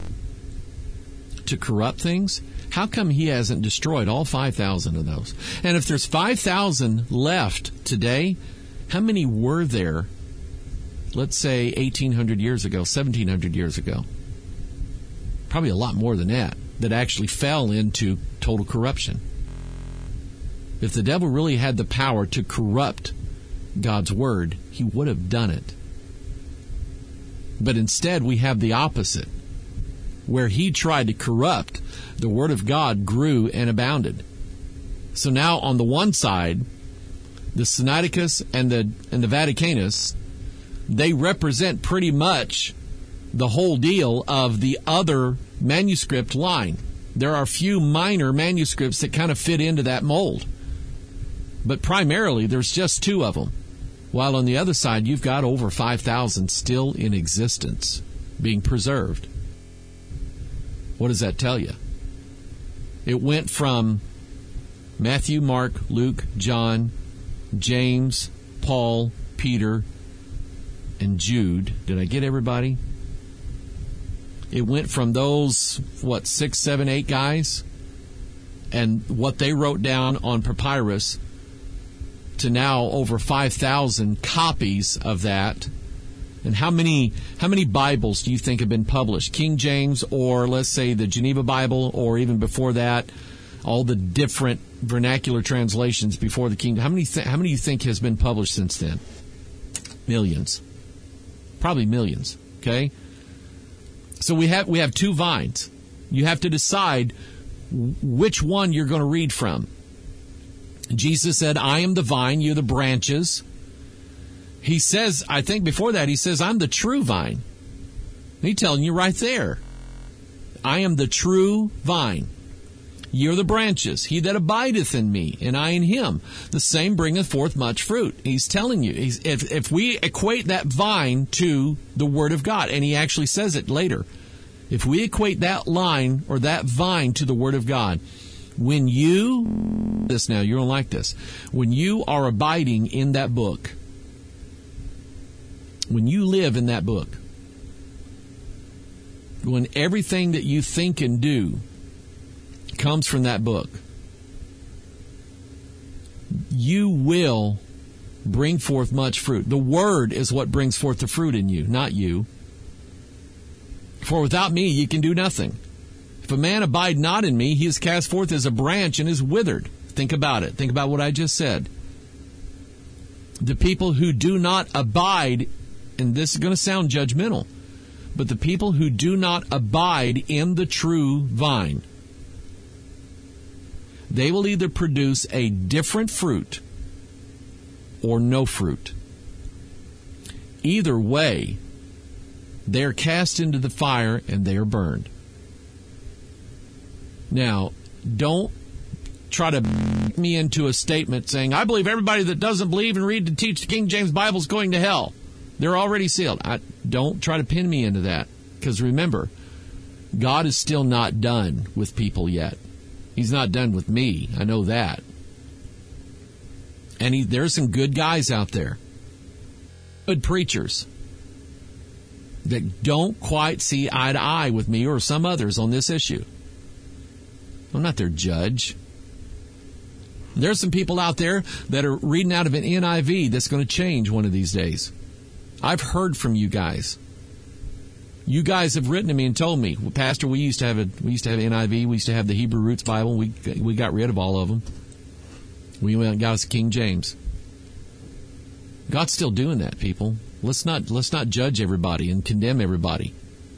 A: to corrupt things, how come he hasn't destroyed all five thousand of those? And if there's five thousand left today, how many were there, let's say, eighteen hundred years ago, seventeen hundred years ago? Probably a lot more than that, that actually fell into total corruption. If the devil really had the power to corrupt God's word, he would have done it. But instead, we have the opposite. Where he tried to corrupt, the word of God grew and abounded. So now, on the one side, the Sinaiticus and the and the Vaticanus, they represent pretty much the whole deal of the other manuscript line. There are a few minor manuscripts that kind of fit into that mold. But primarily, there's just two of them. While on the other side, you've got over five thousand still in existence, being preserved. What does that tell you? It went from Matthew, Mark, Luke, John, James, Paul, Peter, and Jude. Did I get everybody? It went from those, what, six, seven, eight guys, and what they wrote down on papyrus, to now over five thousand copies of that. And how many how many Bibles do you think have been published? King James, or let's say the Geneva Bible, or even before that, all the different vernacular translations before the King. How many th- how many do you think has been published since then? Millions. Probably millions. Okay? So we have we have two vines. You have to decide which one you're going to read from. Jesus said, I am the vine, you're the branches. He says, I think before that, he says, I'm the true vine. He's telling you right there. I am the true vine. You're the branches. He that abideth in me, and I in him, the same bringeth forth much fruit. He's telling you, he's, if, if we equate that vine to the Word of God, and he actually says it later, if we equate that line or that vine to the Word of God, when you, this now, you're going to like this, when you are abiding in that book, when you live in that book, when everything that you think and do comes from that book, you will bring forth much fruit. The Word is what brings forth the fruit in you, not you. For without me you can do nothing. If a man abide not in me, he is cast forth as a branch and is withered. Think about it. Think about what I just said. The people who do not abide, and this is going to sound judgmental, but the people who do not abide in the true vine, they will either produce a different fruit or no fruit. Either way, they are cast into the fire and they are burned. Now, don't try to make me into a statement saying, I believe everybody that doesn't believe and read and teach the King James Bible is going to hell. They're already sealed. I, don't try to pin me into that. Because remember, God is still not done with people yet. He's not done with me. I know that. And he, there's some good guys out there. Good preachers that don't quite see eye to eye with me or some others on this issue. I'm not their judge. There's some people out there that are reading out of an N I V that's going to change one of these days. I've heard from you guys. You guys have written to me and told me, well, Pastor, we used to have a we used to have N I V, we used to have the Hebrew Roots Bible, we we got rid of all of them. We went and got us King James. God's still doing that, people. Let's not let's not judge everybody and condemn everybody.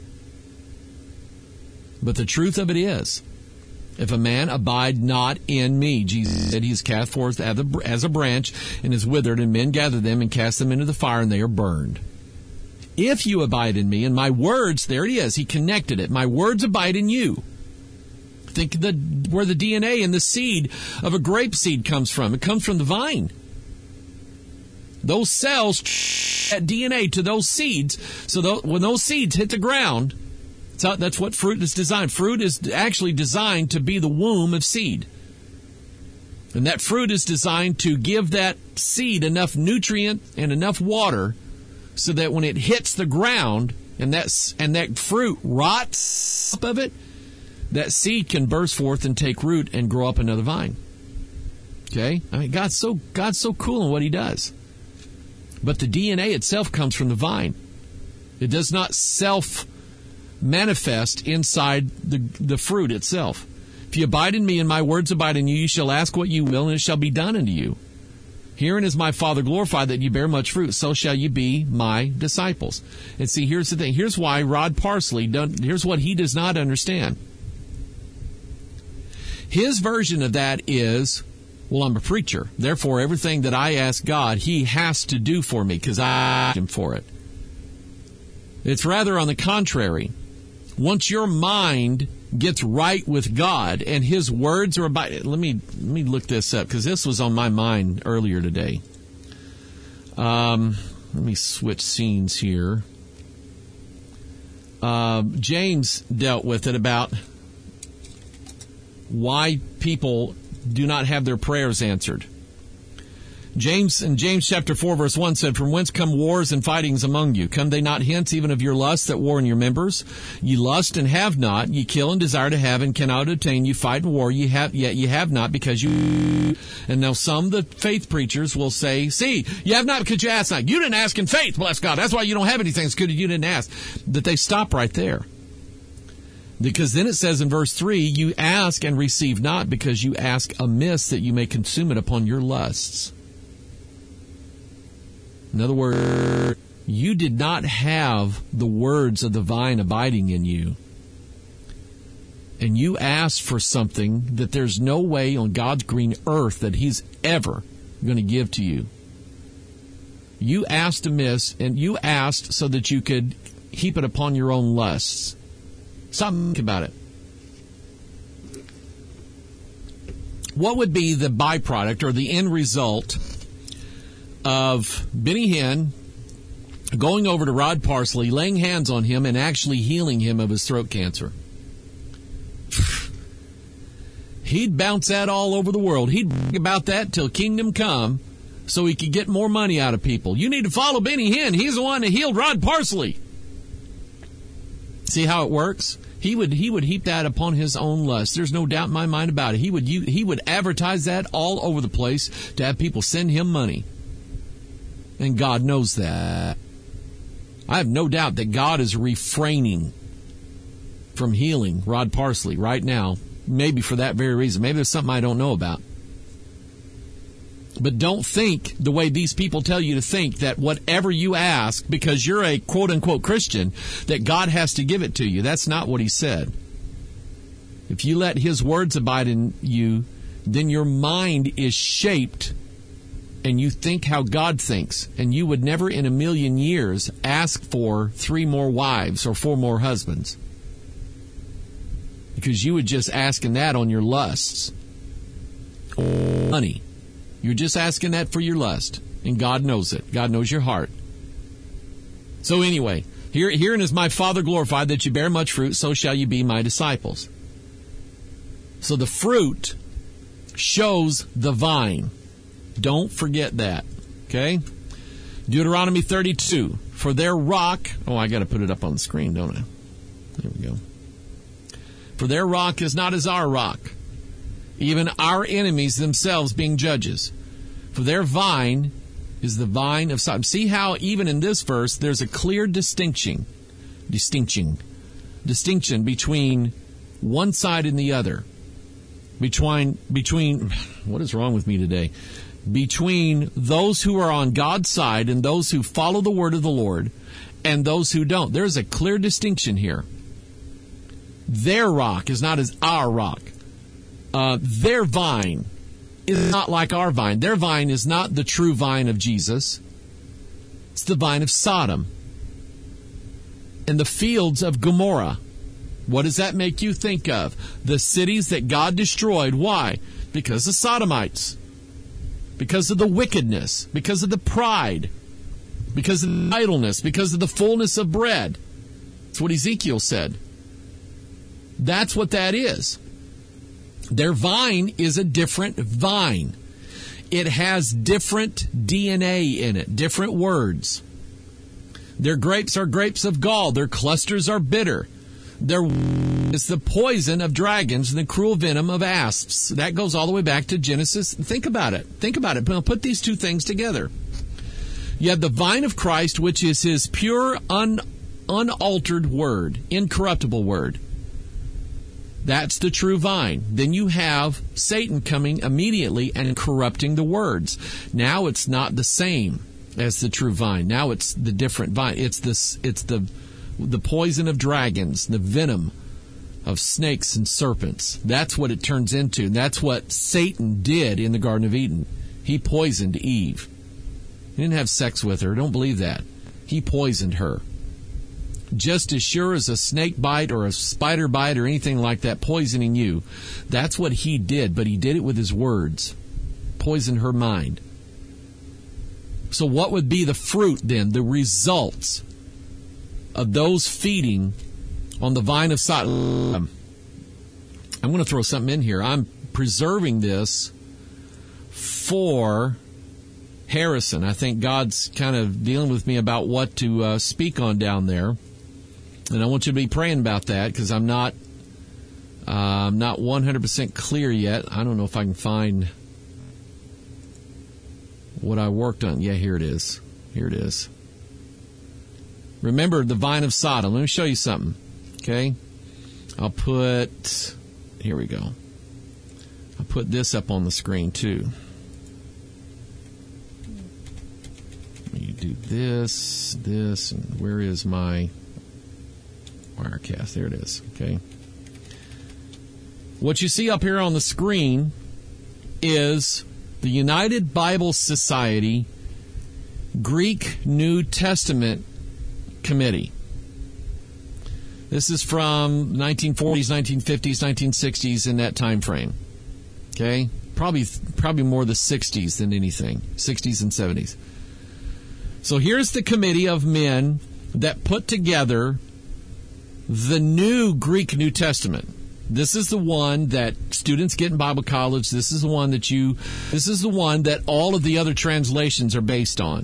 A: But the truth of it is, if a man abide not in me, Jesus said, he is cast forth as a branch and is withered, and men gather them and cast them into the fire, and they are burned. If you abide in me, and my words, there it is, he connected it, my words abide in you. Think of the, where the D N A and the seed of a grape seed comes from. It comes from the vine. Those cells, that D N A to those seeds, so th- when those seeds hit the ground, so that's what fruit is designed. Fruit is actually designed to be the womb of seed. And that fruit is designed to give that seed enough nutrient and enough water so that when it hits the ground and that, and that fruit rots up of it, that seed can burst forth and take root and grow up another vine. Okay? I mean, God's so, God's so cool in what he does. But the D N A itself comes from the vine. It does not self manifest inside the, the fruit itself. If you abide in me and my words abide in you, you shall ask what you will, and it shall be done unto you. Herein is my Father glorified, that you bear much fruit. So shall you be my disciples. And see, here's the thing. Here's why Rod Parsley, done, here's what he does not understand. His version of that is, well, I'm a preacher. Therefore, everything that I ask God, he has to do for me because I asked him for it. It's rather on the contrary. Once your mind gets right with God and his words are about, let me let me look this up because this was on my mind earlier today. Um, let me switch scenes here. Uh, James dealt with it about why people do not have their prayers answered. James, in James chapter four, verse one said, From whence come wars and fightings among you? Come they not hence even of your lusts that war in your members? Ye lust and have not, ye kill and desire to have and cannot obtain, ye fight and war, ye have, yet ye have not because you... And now some of the faith preachers will say, see, you have not because you ask not. You didn't ask in faith, bless God. That's why you don't have anything. It's good that you didn't ask. That they stop right there. Because then it says in verse three, you ask and receive not because you ask amiss that you may consume it upon your lusts. In other words, you did not have the words of the vine abiding in you. and you ask for something that there's no way on God's green earth that he's ever going to give to you. You asked amiss, and you asked so that you could heap it upon your own lusts. Stop and think about it. What would be the byproduct or the end result of Benny Hinn going over to Rod Parsley, laying hands on him, and actually healing him of his throat cancer? He'd bounce that all over the world. He'd brag about that till kingdom come so he could get more money out of people. You need to follow Benny Hinn. He's the one that healed Rod Parsley. See how it works? He would he would heap that upon his own lust. There's no doubt in my mind about it. He would you, he would advertise that all over the place to have people send him money. And God knows that. I have no doubt that God is refraining from healing Rod Parsley right now. Maybe for that very reason. Maybe there's something I don't know about. But don't think the way these people tell you to think, that whatever you ask, because you're a quote-unquote Christian, that God has to give it to you. That's not what he said. If you let his words abide in you, then your mind is shaped and you think how God thinks. And you would never in a million years ask for three more wives or four more husbands. Because you were just asking that on your lusts. Or money. You're just asking that for your lust. And God knows it. God knows your heart. So anyway, here, herein is my Father glorified, that you bear much fruit, so shall you be my disciples. So the fruit shows the vine. Don't forget that. Okay? Deuteronomy thirty-two. For their rock... Oh, I got to put it up on the screen, don't I? There we go. For their rock is not as our rock, even our enemies themselves being judges. For their vine is the vine of Sodom. See how even in this verse there's a clear distinction, distinction, distinction between one side and the other. Between, between, what is wrong with me today? Between those who are on God's side and those who follow the word of the Lord and those who don't. There's a clear distinction here. Their rock is not as our rock. Uh, their vine is not like our vine. Their vine is not the true vine of Jesus. It's the vine of Sodom and the fields of Gomorrah. What does that make you think of? The cities that God destroyed. Why? Because of Sodomites. Because of the wickedness. Because of the pride. Because of the idleness. Because of the fullness of bread. That's what Ezekiel said. That's what that is. Their vine is a different vine. It has different D N A in it, different words. Their grapes are grapes of gall. Their clusters are bitter. Their is the poison of dragons and the cruel venom of asps. That goes all the way back to Genesis. Think about it. Think about it. Put these two things together. You have the vine of Christ, which is his pure, un, unaltered word, incorruptible word. That's the true vine. Then you have Satan coming immediately and corrupting the words. Now it's not the same as the true vine. Now it's the different vine. It's this. It's the the poison of dragons, the venom of snakes and serpents. That's what it turns into. That's what Satan did in the Garden of Eden. He poisoned Eve. He didn't have sex with her. Don't believe that. He poisoned her. Just as sure as a snake bite or a spider bite or anything like that poisoning you. That's what he did, but he did it with his words. Poisoned her mind. So what would be the fruit then, the results of those feeding on the vine of Sodom? I'm going to throw something in here. I'm preserving this for Harrison. I think God's kind of dealing with me about what to uh, speak on down there. And I want you to be praying about that, because I'm not uh, I'm not one hundred percent clear yet. I don't know if I can find what I worked on. Yeah, here it is. Here it is. Remember the vine of Sodom. Let me show you something. Okay? I'll put... Here we go. I'll put this up on the screen, too. You do this, this, and where is my... Wirecast, there it is, okay. What you see up here on the screen is the United Bible Society Greek New Testament Committee. This is from nineteen forties, nineteen fifties, nineteen sixties, in that time frame. Okay? Probably probably more the sixties than anything. sixties and seventies. So here's the committee of men that put together the new Greek New Testament. This is the one that students get in Bible college. This is the one that you, this is the one that all of the other translations are based on.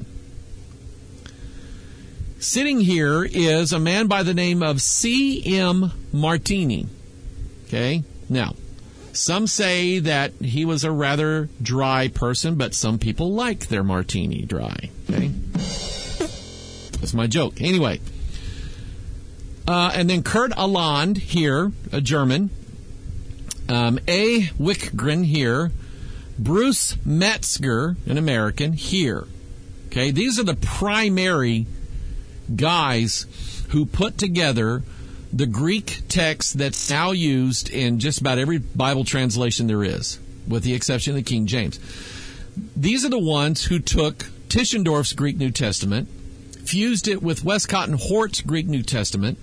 A: Sitting here is a man by the name of C M Martini. Okay? Now, some say that he was a rather dry person, but some people like their martini dry. Okay? That's my joke. Anyway. Uh, and then Kurt Aland here, a German. Um, A. Wickgren here. Bruce Metzger, an American, here. Okay? These are the primary guys who put together the Greek text that's now used in just about every Bible translation there is, with the exception of the King James. These are the ones who took Tischendorf's Greek New Testament, fused it with Westcott and Hort's Greek New Testament,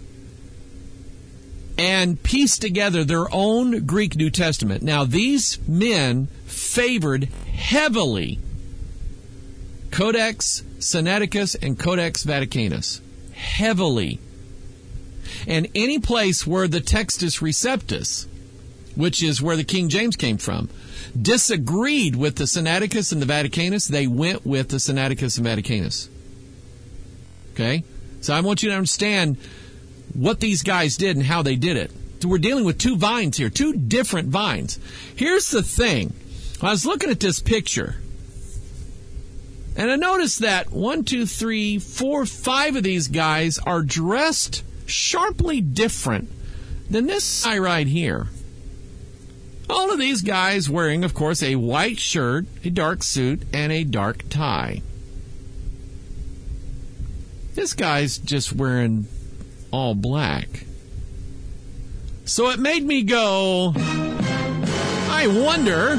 A: and pieced together their own Greek New Testament. Now, these men favored heavily Codex Sinaiticus and Codex Vaticanus. Heavily. And any place where the Textus Receptus, which is where the King James came from, disagreed with the Sinaiticus and the Vaticanus, they went with the Sinaiticus and Vaticanus. Okay? So I want you to understand what these guys did and how they did it. So we're dealing with two vines here, two different vines. Here's the thing. I was looking at this picture, and I noticed that one, two, three, four, five of these guys are dressed sharply different than this guy right here. All of these guys wearing, of course, a white shirt, a dark suit, and a dark tie. This guy's just wearing all black. So it made me go, I wonder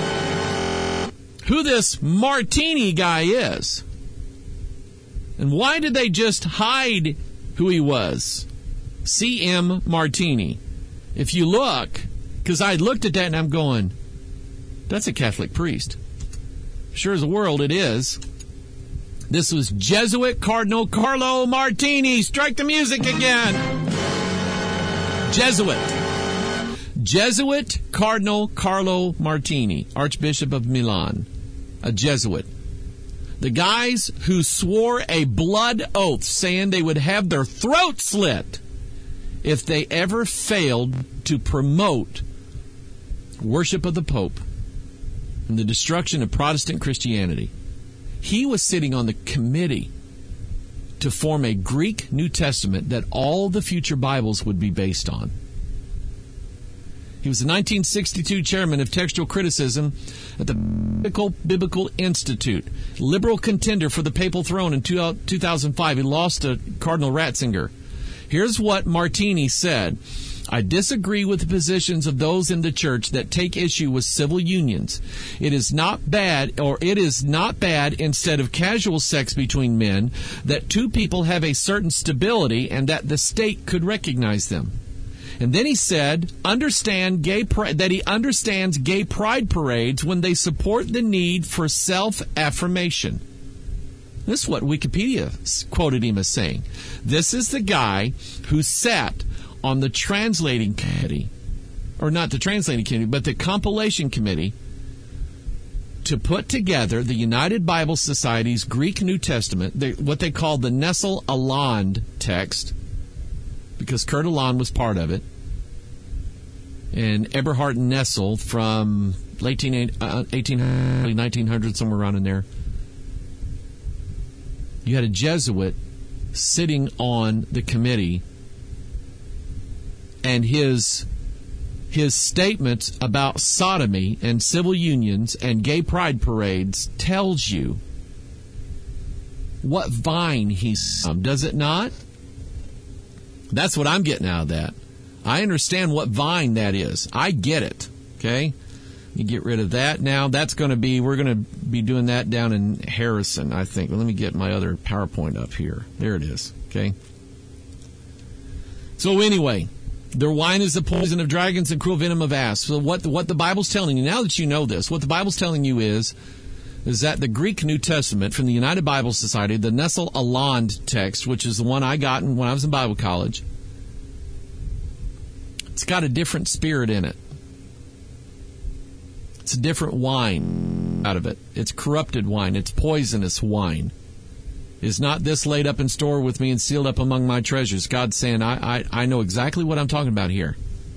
A: who this Martini guy is. And why did they just hide who he was? C M Martini. If you look, because I looked at that and I'm going, that's a Catholic priest. Sure as the world it is. This was Jesuit Cardinal Carlo Martini. Strike the music again. Jesuit. Jesuit Cardinal Carlo Martini, Archbishop of Milan. A Jesuit. The guys who swore a blood oath saying they would have their throat slit if they ever failed to promote worship of the Pope and the destruction of Protestant Christianity. He was sitting on the committee to form a Greek New Testament that all the future Bibles would be based on. He was the nineteen sixty-two chairman of textual criticism at the Biblical, Biblical Institute, liberal contender for the papal throne in two thousand five. He lost to Cardinal Ratzinger. Here's what Martini said. I disagree with the positions of those in the church that take issue with civil unions. It is not bad, or it is not bad instead of casual sex between men, that two people have a certain stability and that the state could recognize them. And then he said, understand gay pri- that he understands gay pride parades when they support the need for self-affirmation. This is what Wikipedia quoted him as saying. This is the guy who sat on the translating committee, or not the translating committee, but the compilation committee to put together the United Bible Society's Greek New Testament, the, what they called the Nestle-Aland text, because Kurt Aland was part of it, and Eberhard Nestle from late eighteen hundred, nineteen hundred, somewhere around in there. You had a Jesuit sitting on the committee, and his his statements about sodomy and civil unions and gay pride parades tells you what vine he's from, does it not? That's what I'm getting out of that. I understand what vine that is. I get it. Okay? You get rid of that now. That's going to be, we're going to be doing that down in Harrison, I think. Well, let me get my other PowerPoint up here. There it is. Okay? So anyway, their wine is the poison of dragons and cruel venom of asps. So what, what the Bible's telling you, now that you know this, what the Bible's telling you is, is that the Greek New Testament from the United Bible Society, the Nestle Aland text, which is the one I got when I was in Bible college, it's got a different spirit in it. It's a different wine out of it. It's corrupted wine. It's poisonous wine. Is not this laid up in store with me and sealed up among my treasures? God's saying, I, I, I know exactly what I'm talking about here.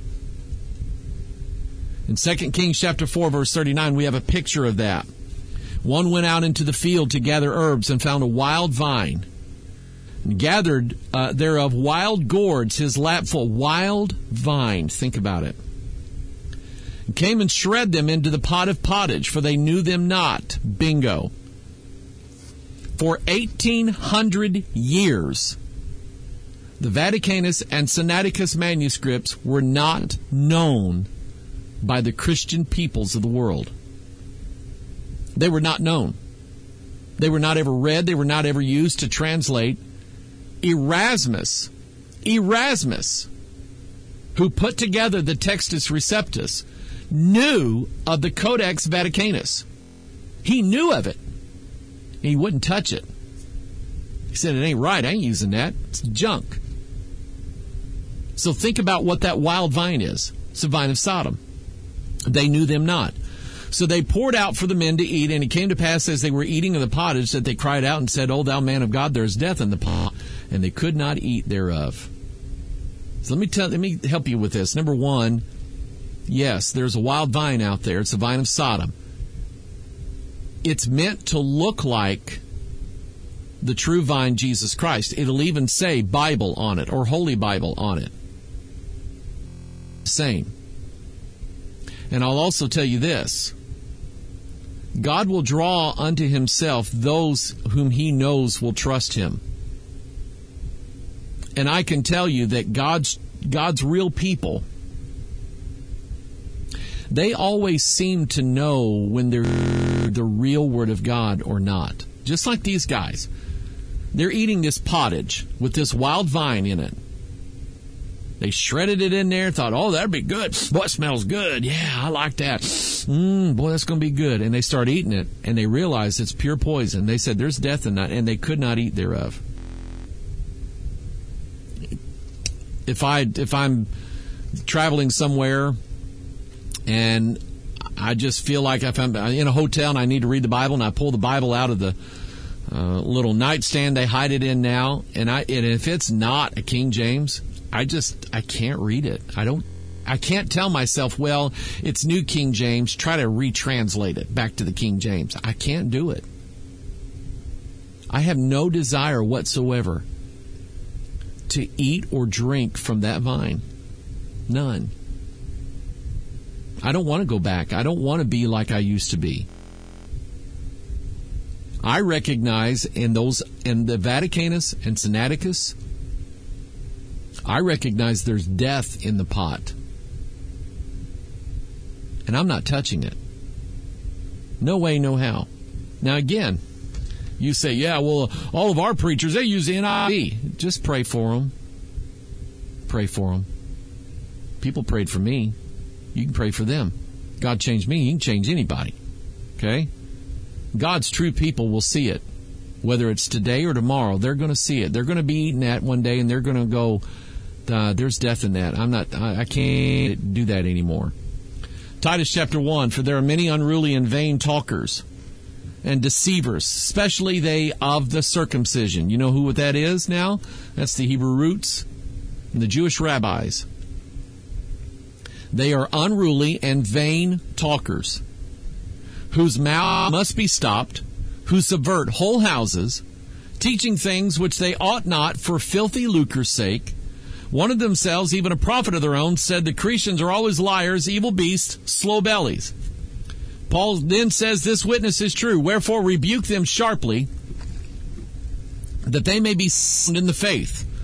A: In Second Kings chapter four, verse thirty-nine, we have a picture of that. One went out into the field to gather herbs and found a wild vine, and gathered uh, thereof wild gourds, his lap full. Wild vine. Think about it. And came and shred them into the pot of pottage, for they knew them not. Bingo. For eighteen hundred years, the Vaticanus and Sinaiticus manuscripts were not known by the Christian peoples of the world. They were not known. They were not ever read. They were not ever used to translate. Erasmus, Erasmus, who put together the Textus Receptus, knew of the Codex Vaticanus. He knew of it. He wouldn't touch it. He said, it ain't right. I ain't using that. It's junk. So think about what that wild vine is. It's the vine of Sodom. They knew them not. So they poured out for the men to eat, and it came to pass as they were eating of the pottage that they cried out and said, O thou man of God, there is death in the pot, and they could not eat thereof. So let me tell, let me help you with this. Number one, yes, there's a wild vine out there. It's the vine of Sodom. It's meant to look like the true vine, Jesus Christ. It'll even say Bible on it or Holy Bible on it. Same. And I'll also tell you this. God will draw unto himself those whom he knows will trust him. And I can tell you that God's God's real people, they always seem to know when they're the real Word of God or not. Just like these guys. They're eating this pottage with this wild vine in it. They shredded it in there, thought, oh, that'd be good. Boy, it smells good. Yeah, I like that. Mmm, boy, that's going to be good. And they start eating it, and they realize it's pure poison. They said, there's death in that, and they could not eat thereof. If, I, if I'm traveling somewhere and I just feel like if I'm in a hotel and I need to read the Bible, and I pull the Bible out of the uh, little nightstand they hide it in now, and I and if it's not a King James, I just I can't read it. I don't. I can't tell myself, well, it's New King James. Try to retranslate it back to the King James. I can't do it. I have no desire whatsoever to eat or drink from that vine. None. I don't want to go back. I don't want to be like I used to be. I recognize in those, in the Vaticanus and Sinaiticus, I recognize there's death in the pot. And I'm not touching it. No way, no how. Now again, you say, yeah, well, all of our preachers, they use the N I V. Just pray for them. Pray for them. People prayed for me. You can pray for them. God changed me. He can change anybody. Okay? God's true people will see it. Whether it's today or tomorrow, they're going to see it. They're going to be eating that one day, and they're going to go, uh, there's death in that. I'm not, I, I can't do that anymore. Titus chapter one, for there are many unruly and vain talkers and deceivers, especially they of the circumcision. You know who that is now? That's the Hebrew roots and the Jewish rabbis. They are unruly and vain talkers, whose mouth must be stopped, who subvert whole houses, teaching things which they ought not for filthy lucre's sake. One of themselves, even a prophet of their own, said the Cretans are always liars, evil beasts, slow bellies. Paul then says this witness is true. Wherefore rebuke them sharply, that they may be sound in the faith,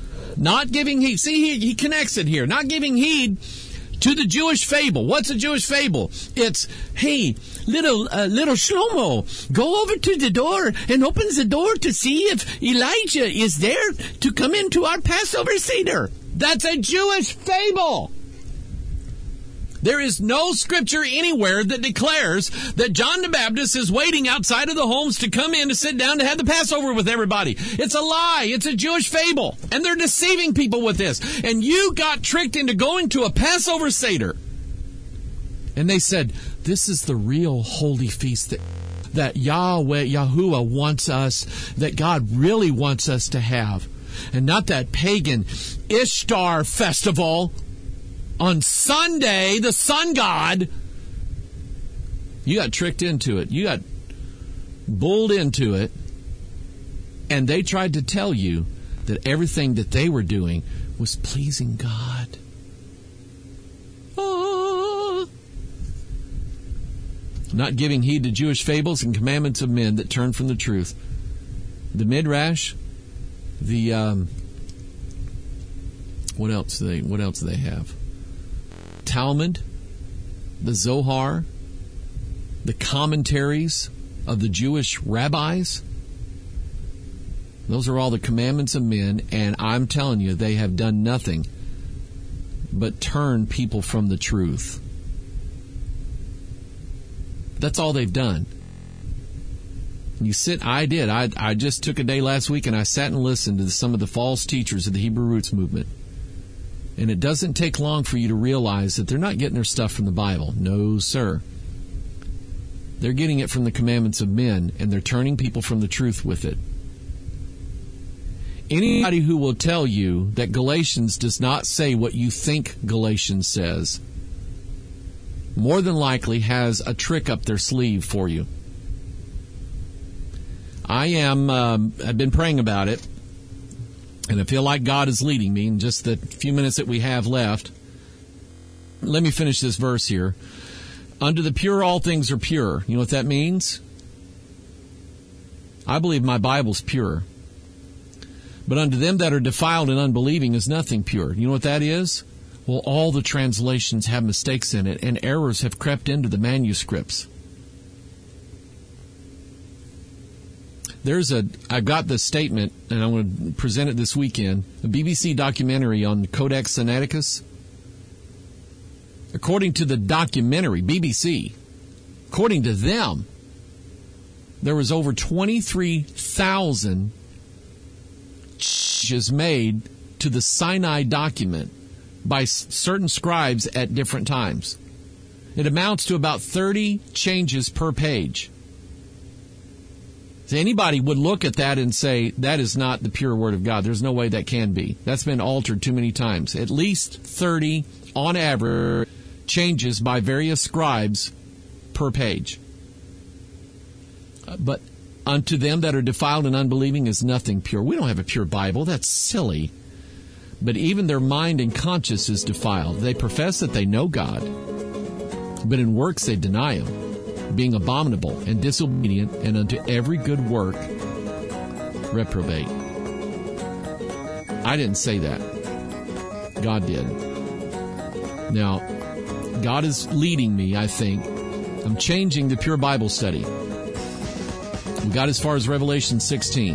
A: Not giving heed. See, he, he connects it here. Not giving heed to the Jewish fable. What's a Jewish fable? It's, hey, little uh, little Shlomo, go over to the door and opens the door to see if Elijah is there to come into our Passover Seder. That's a Jewish fable. There is no scripture anywhere that declares that John the Baptist is waiting outside of the homes to come in to sit down to have the Passover with everybody. It's a lie. It's a Jewish fable. And they're deceiving people with this. And you got tricked into going to a Passover Seder. And they said, this is the real holy feast that, that Yahweh, Yahuwah wants us, that God really wants us to have. And not that pagan Ishtar festival on Sunday, the sun god. You got tricked into it. You got bulled into it. And they tried to tell you that everything that they were doing was pleasing God. Oh. Not giving heed to Jewish fables and commandments of men that turn from the truth. The Midrash, the um, what else do they what else do they have? Talmud, the Zohar, the commentaries of the Jewish rabbis. Those are all the commandments of men, and I'm telling you, they have done nothing but turn people from the truth. That's all they've done. You sit, I did. I, I just took a day last week and I sat and listened to some of the false teachers of the Hebrew Roots movement. And it doesn't take long for you to realize that they're not getting their stuff from the Bible. No, sir. They're getting it from the commandments of men, and they're turning people from the truth with it. Anybody who will tell you that Galatians does not say what you think Galatians says, more than likely has a trick up their sleeve for you. I am, um, I've been praying about it. And I feel like God is leading me in just the few minutes that we have left. Let me finish this verse here. Unto the pure, all things are pure. You know what that means? I believe my Bible's pure. But unto them that are defiled and unbelieving is nothing pure. You know what that is? Well, all the translations have mistakes in it, and errors have crept into the manuscripts. There's a, I got this statement, and I'm going to present it this weekend, a B B C documentary on Codex Sinaiticus. According to the documentary, B B C, according to them, there was over twenty-three thousand changes made to the Sinai document by certain scribes at different times. It amounts to about thirty changes per page. Anybody would look at that and say, that is not the pure Word of God. There's no way that can be. That's been altered too many times. At least thirty, on average, changes by various scribes per page. But unto them that are defiled and unbelieving is nothing pure. We don't have a pure Bible. That's silly. But even their mind and conscience is defiled. They profess that they know God, but in works they deny Him, being abominable and disobedient, and unto every good work reprobate. I didn't say that. God did. Now, God is leading me, I think. I'm changing the Pure Bible study. We got as far as Revelation sixteen.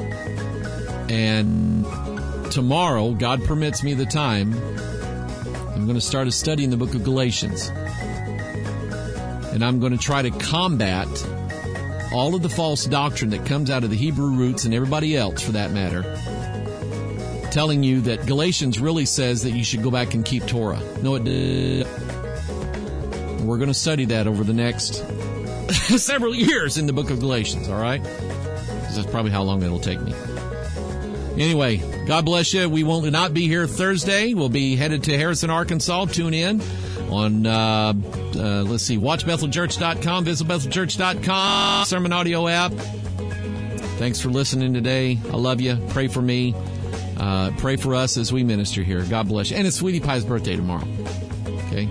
A: And tomorrow, God permits me the time, I'm going to start a study in the book of Galatians. And I'm going to try to combat all of the false doctrine that comes out of the Hebrew Roots and everybody else, for that matter, telling you that Galatians really says that you should go back and keep Torah. No, it did. We're going to study that over the next several years in the book of Galatians, all right? Because that's probably how long it'll take me. Anyway, God bless you. We will not be here Thursday. We'll be headed to Harrison, Arkansas. Tune in on, uh, uh, let's see, watch bethel church dot com, visit bethel church dot com, sermon audio app. Thanks for listening today. I love you. Pray for me. Uh, pray for us as we minister here. God bless you. And it's Sweetie Pie's birthday tomorrow. Okay?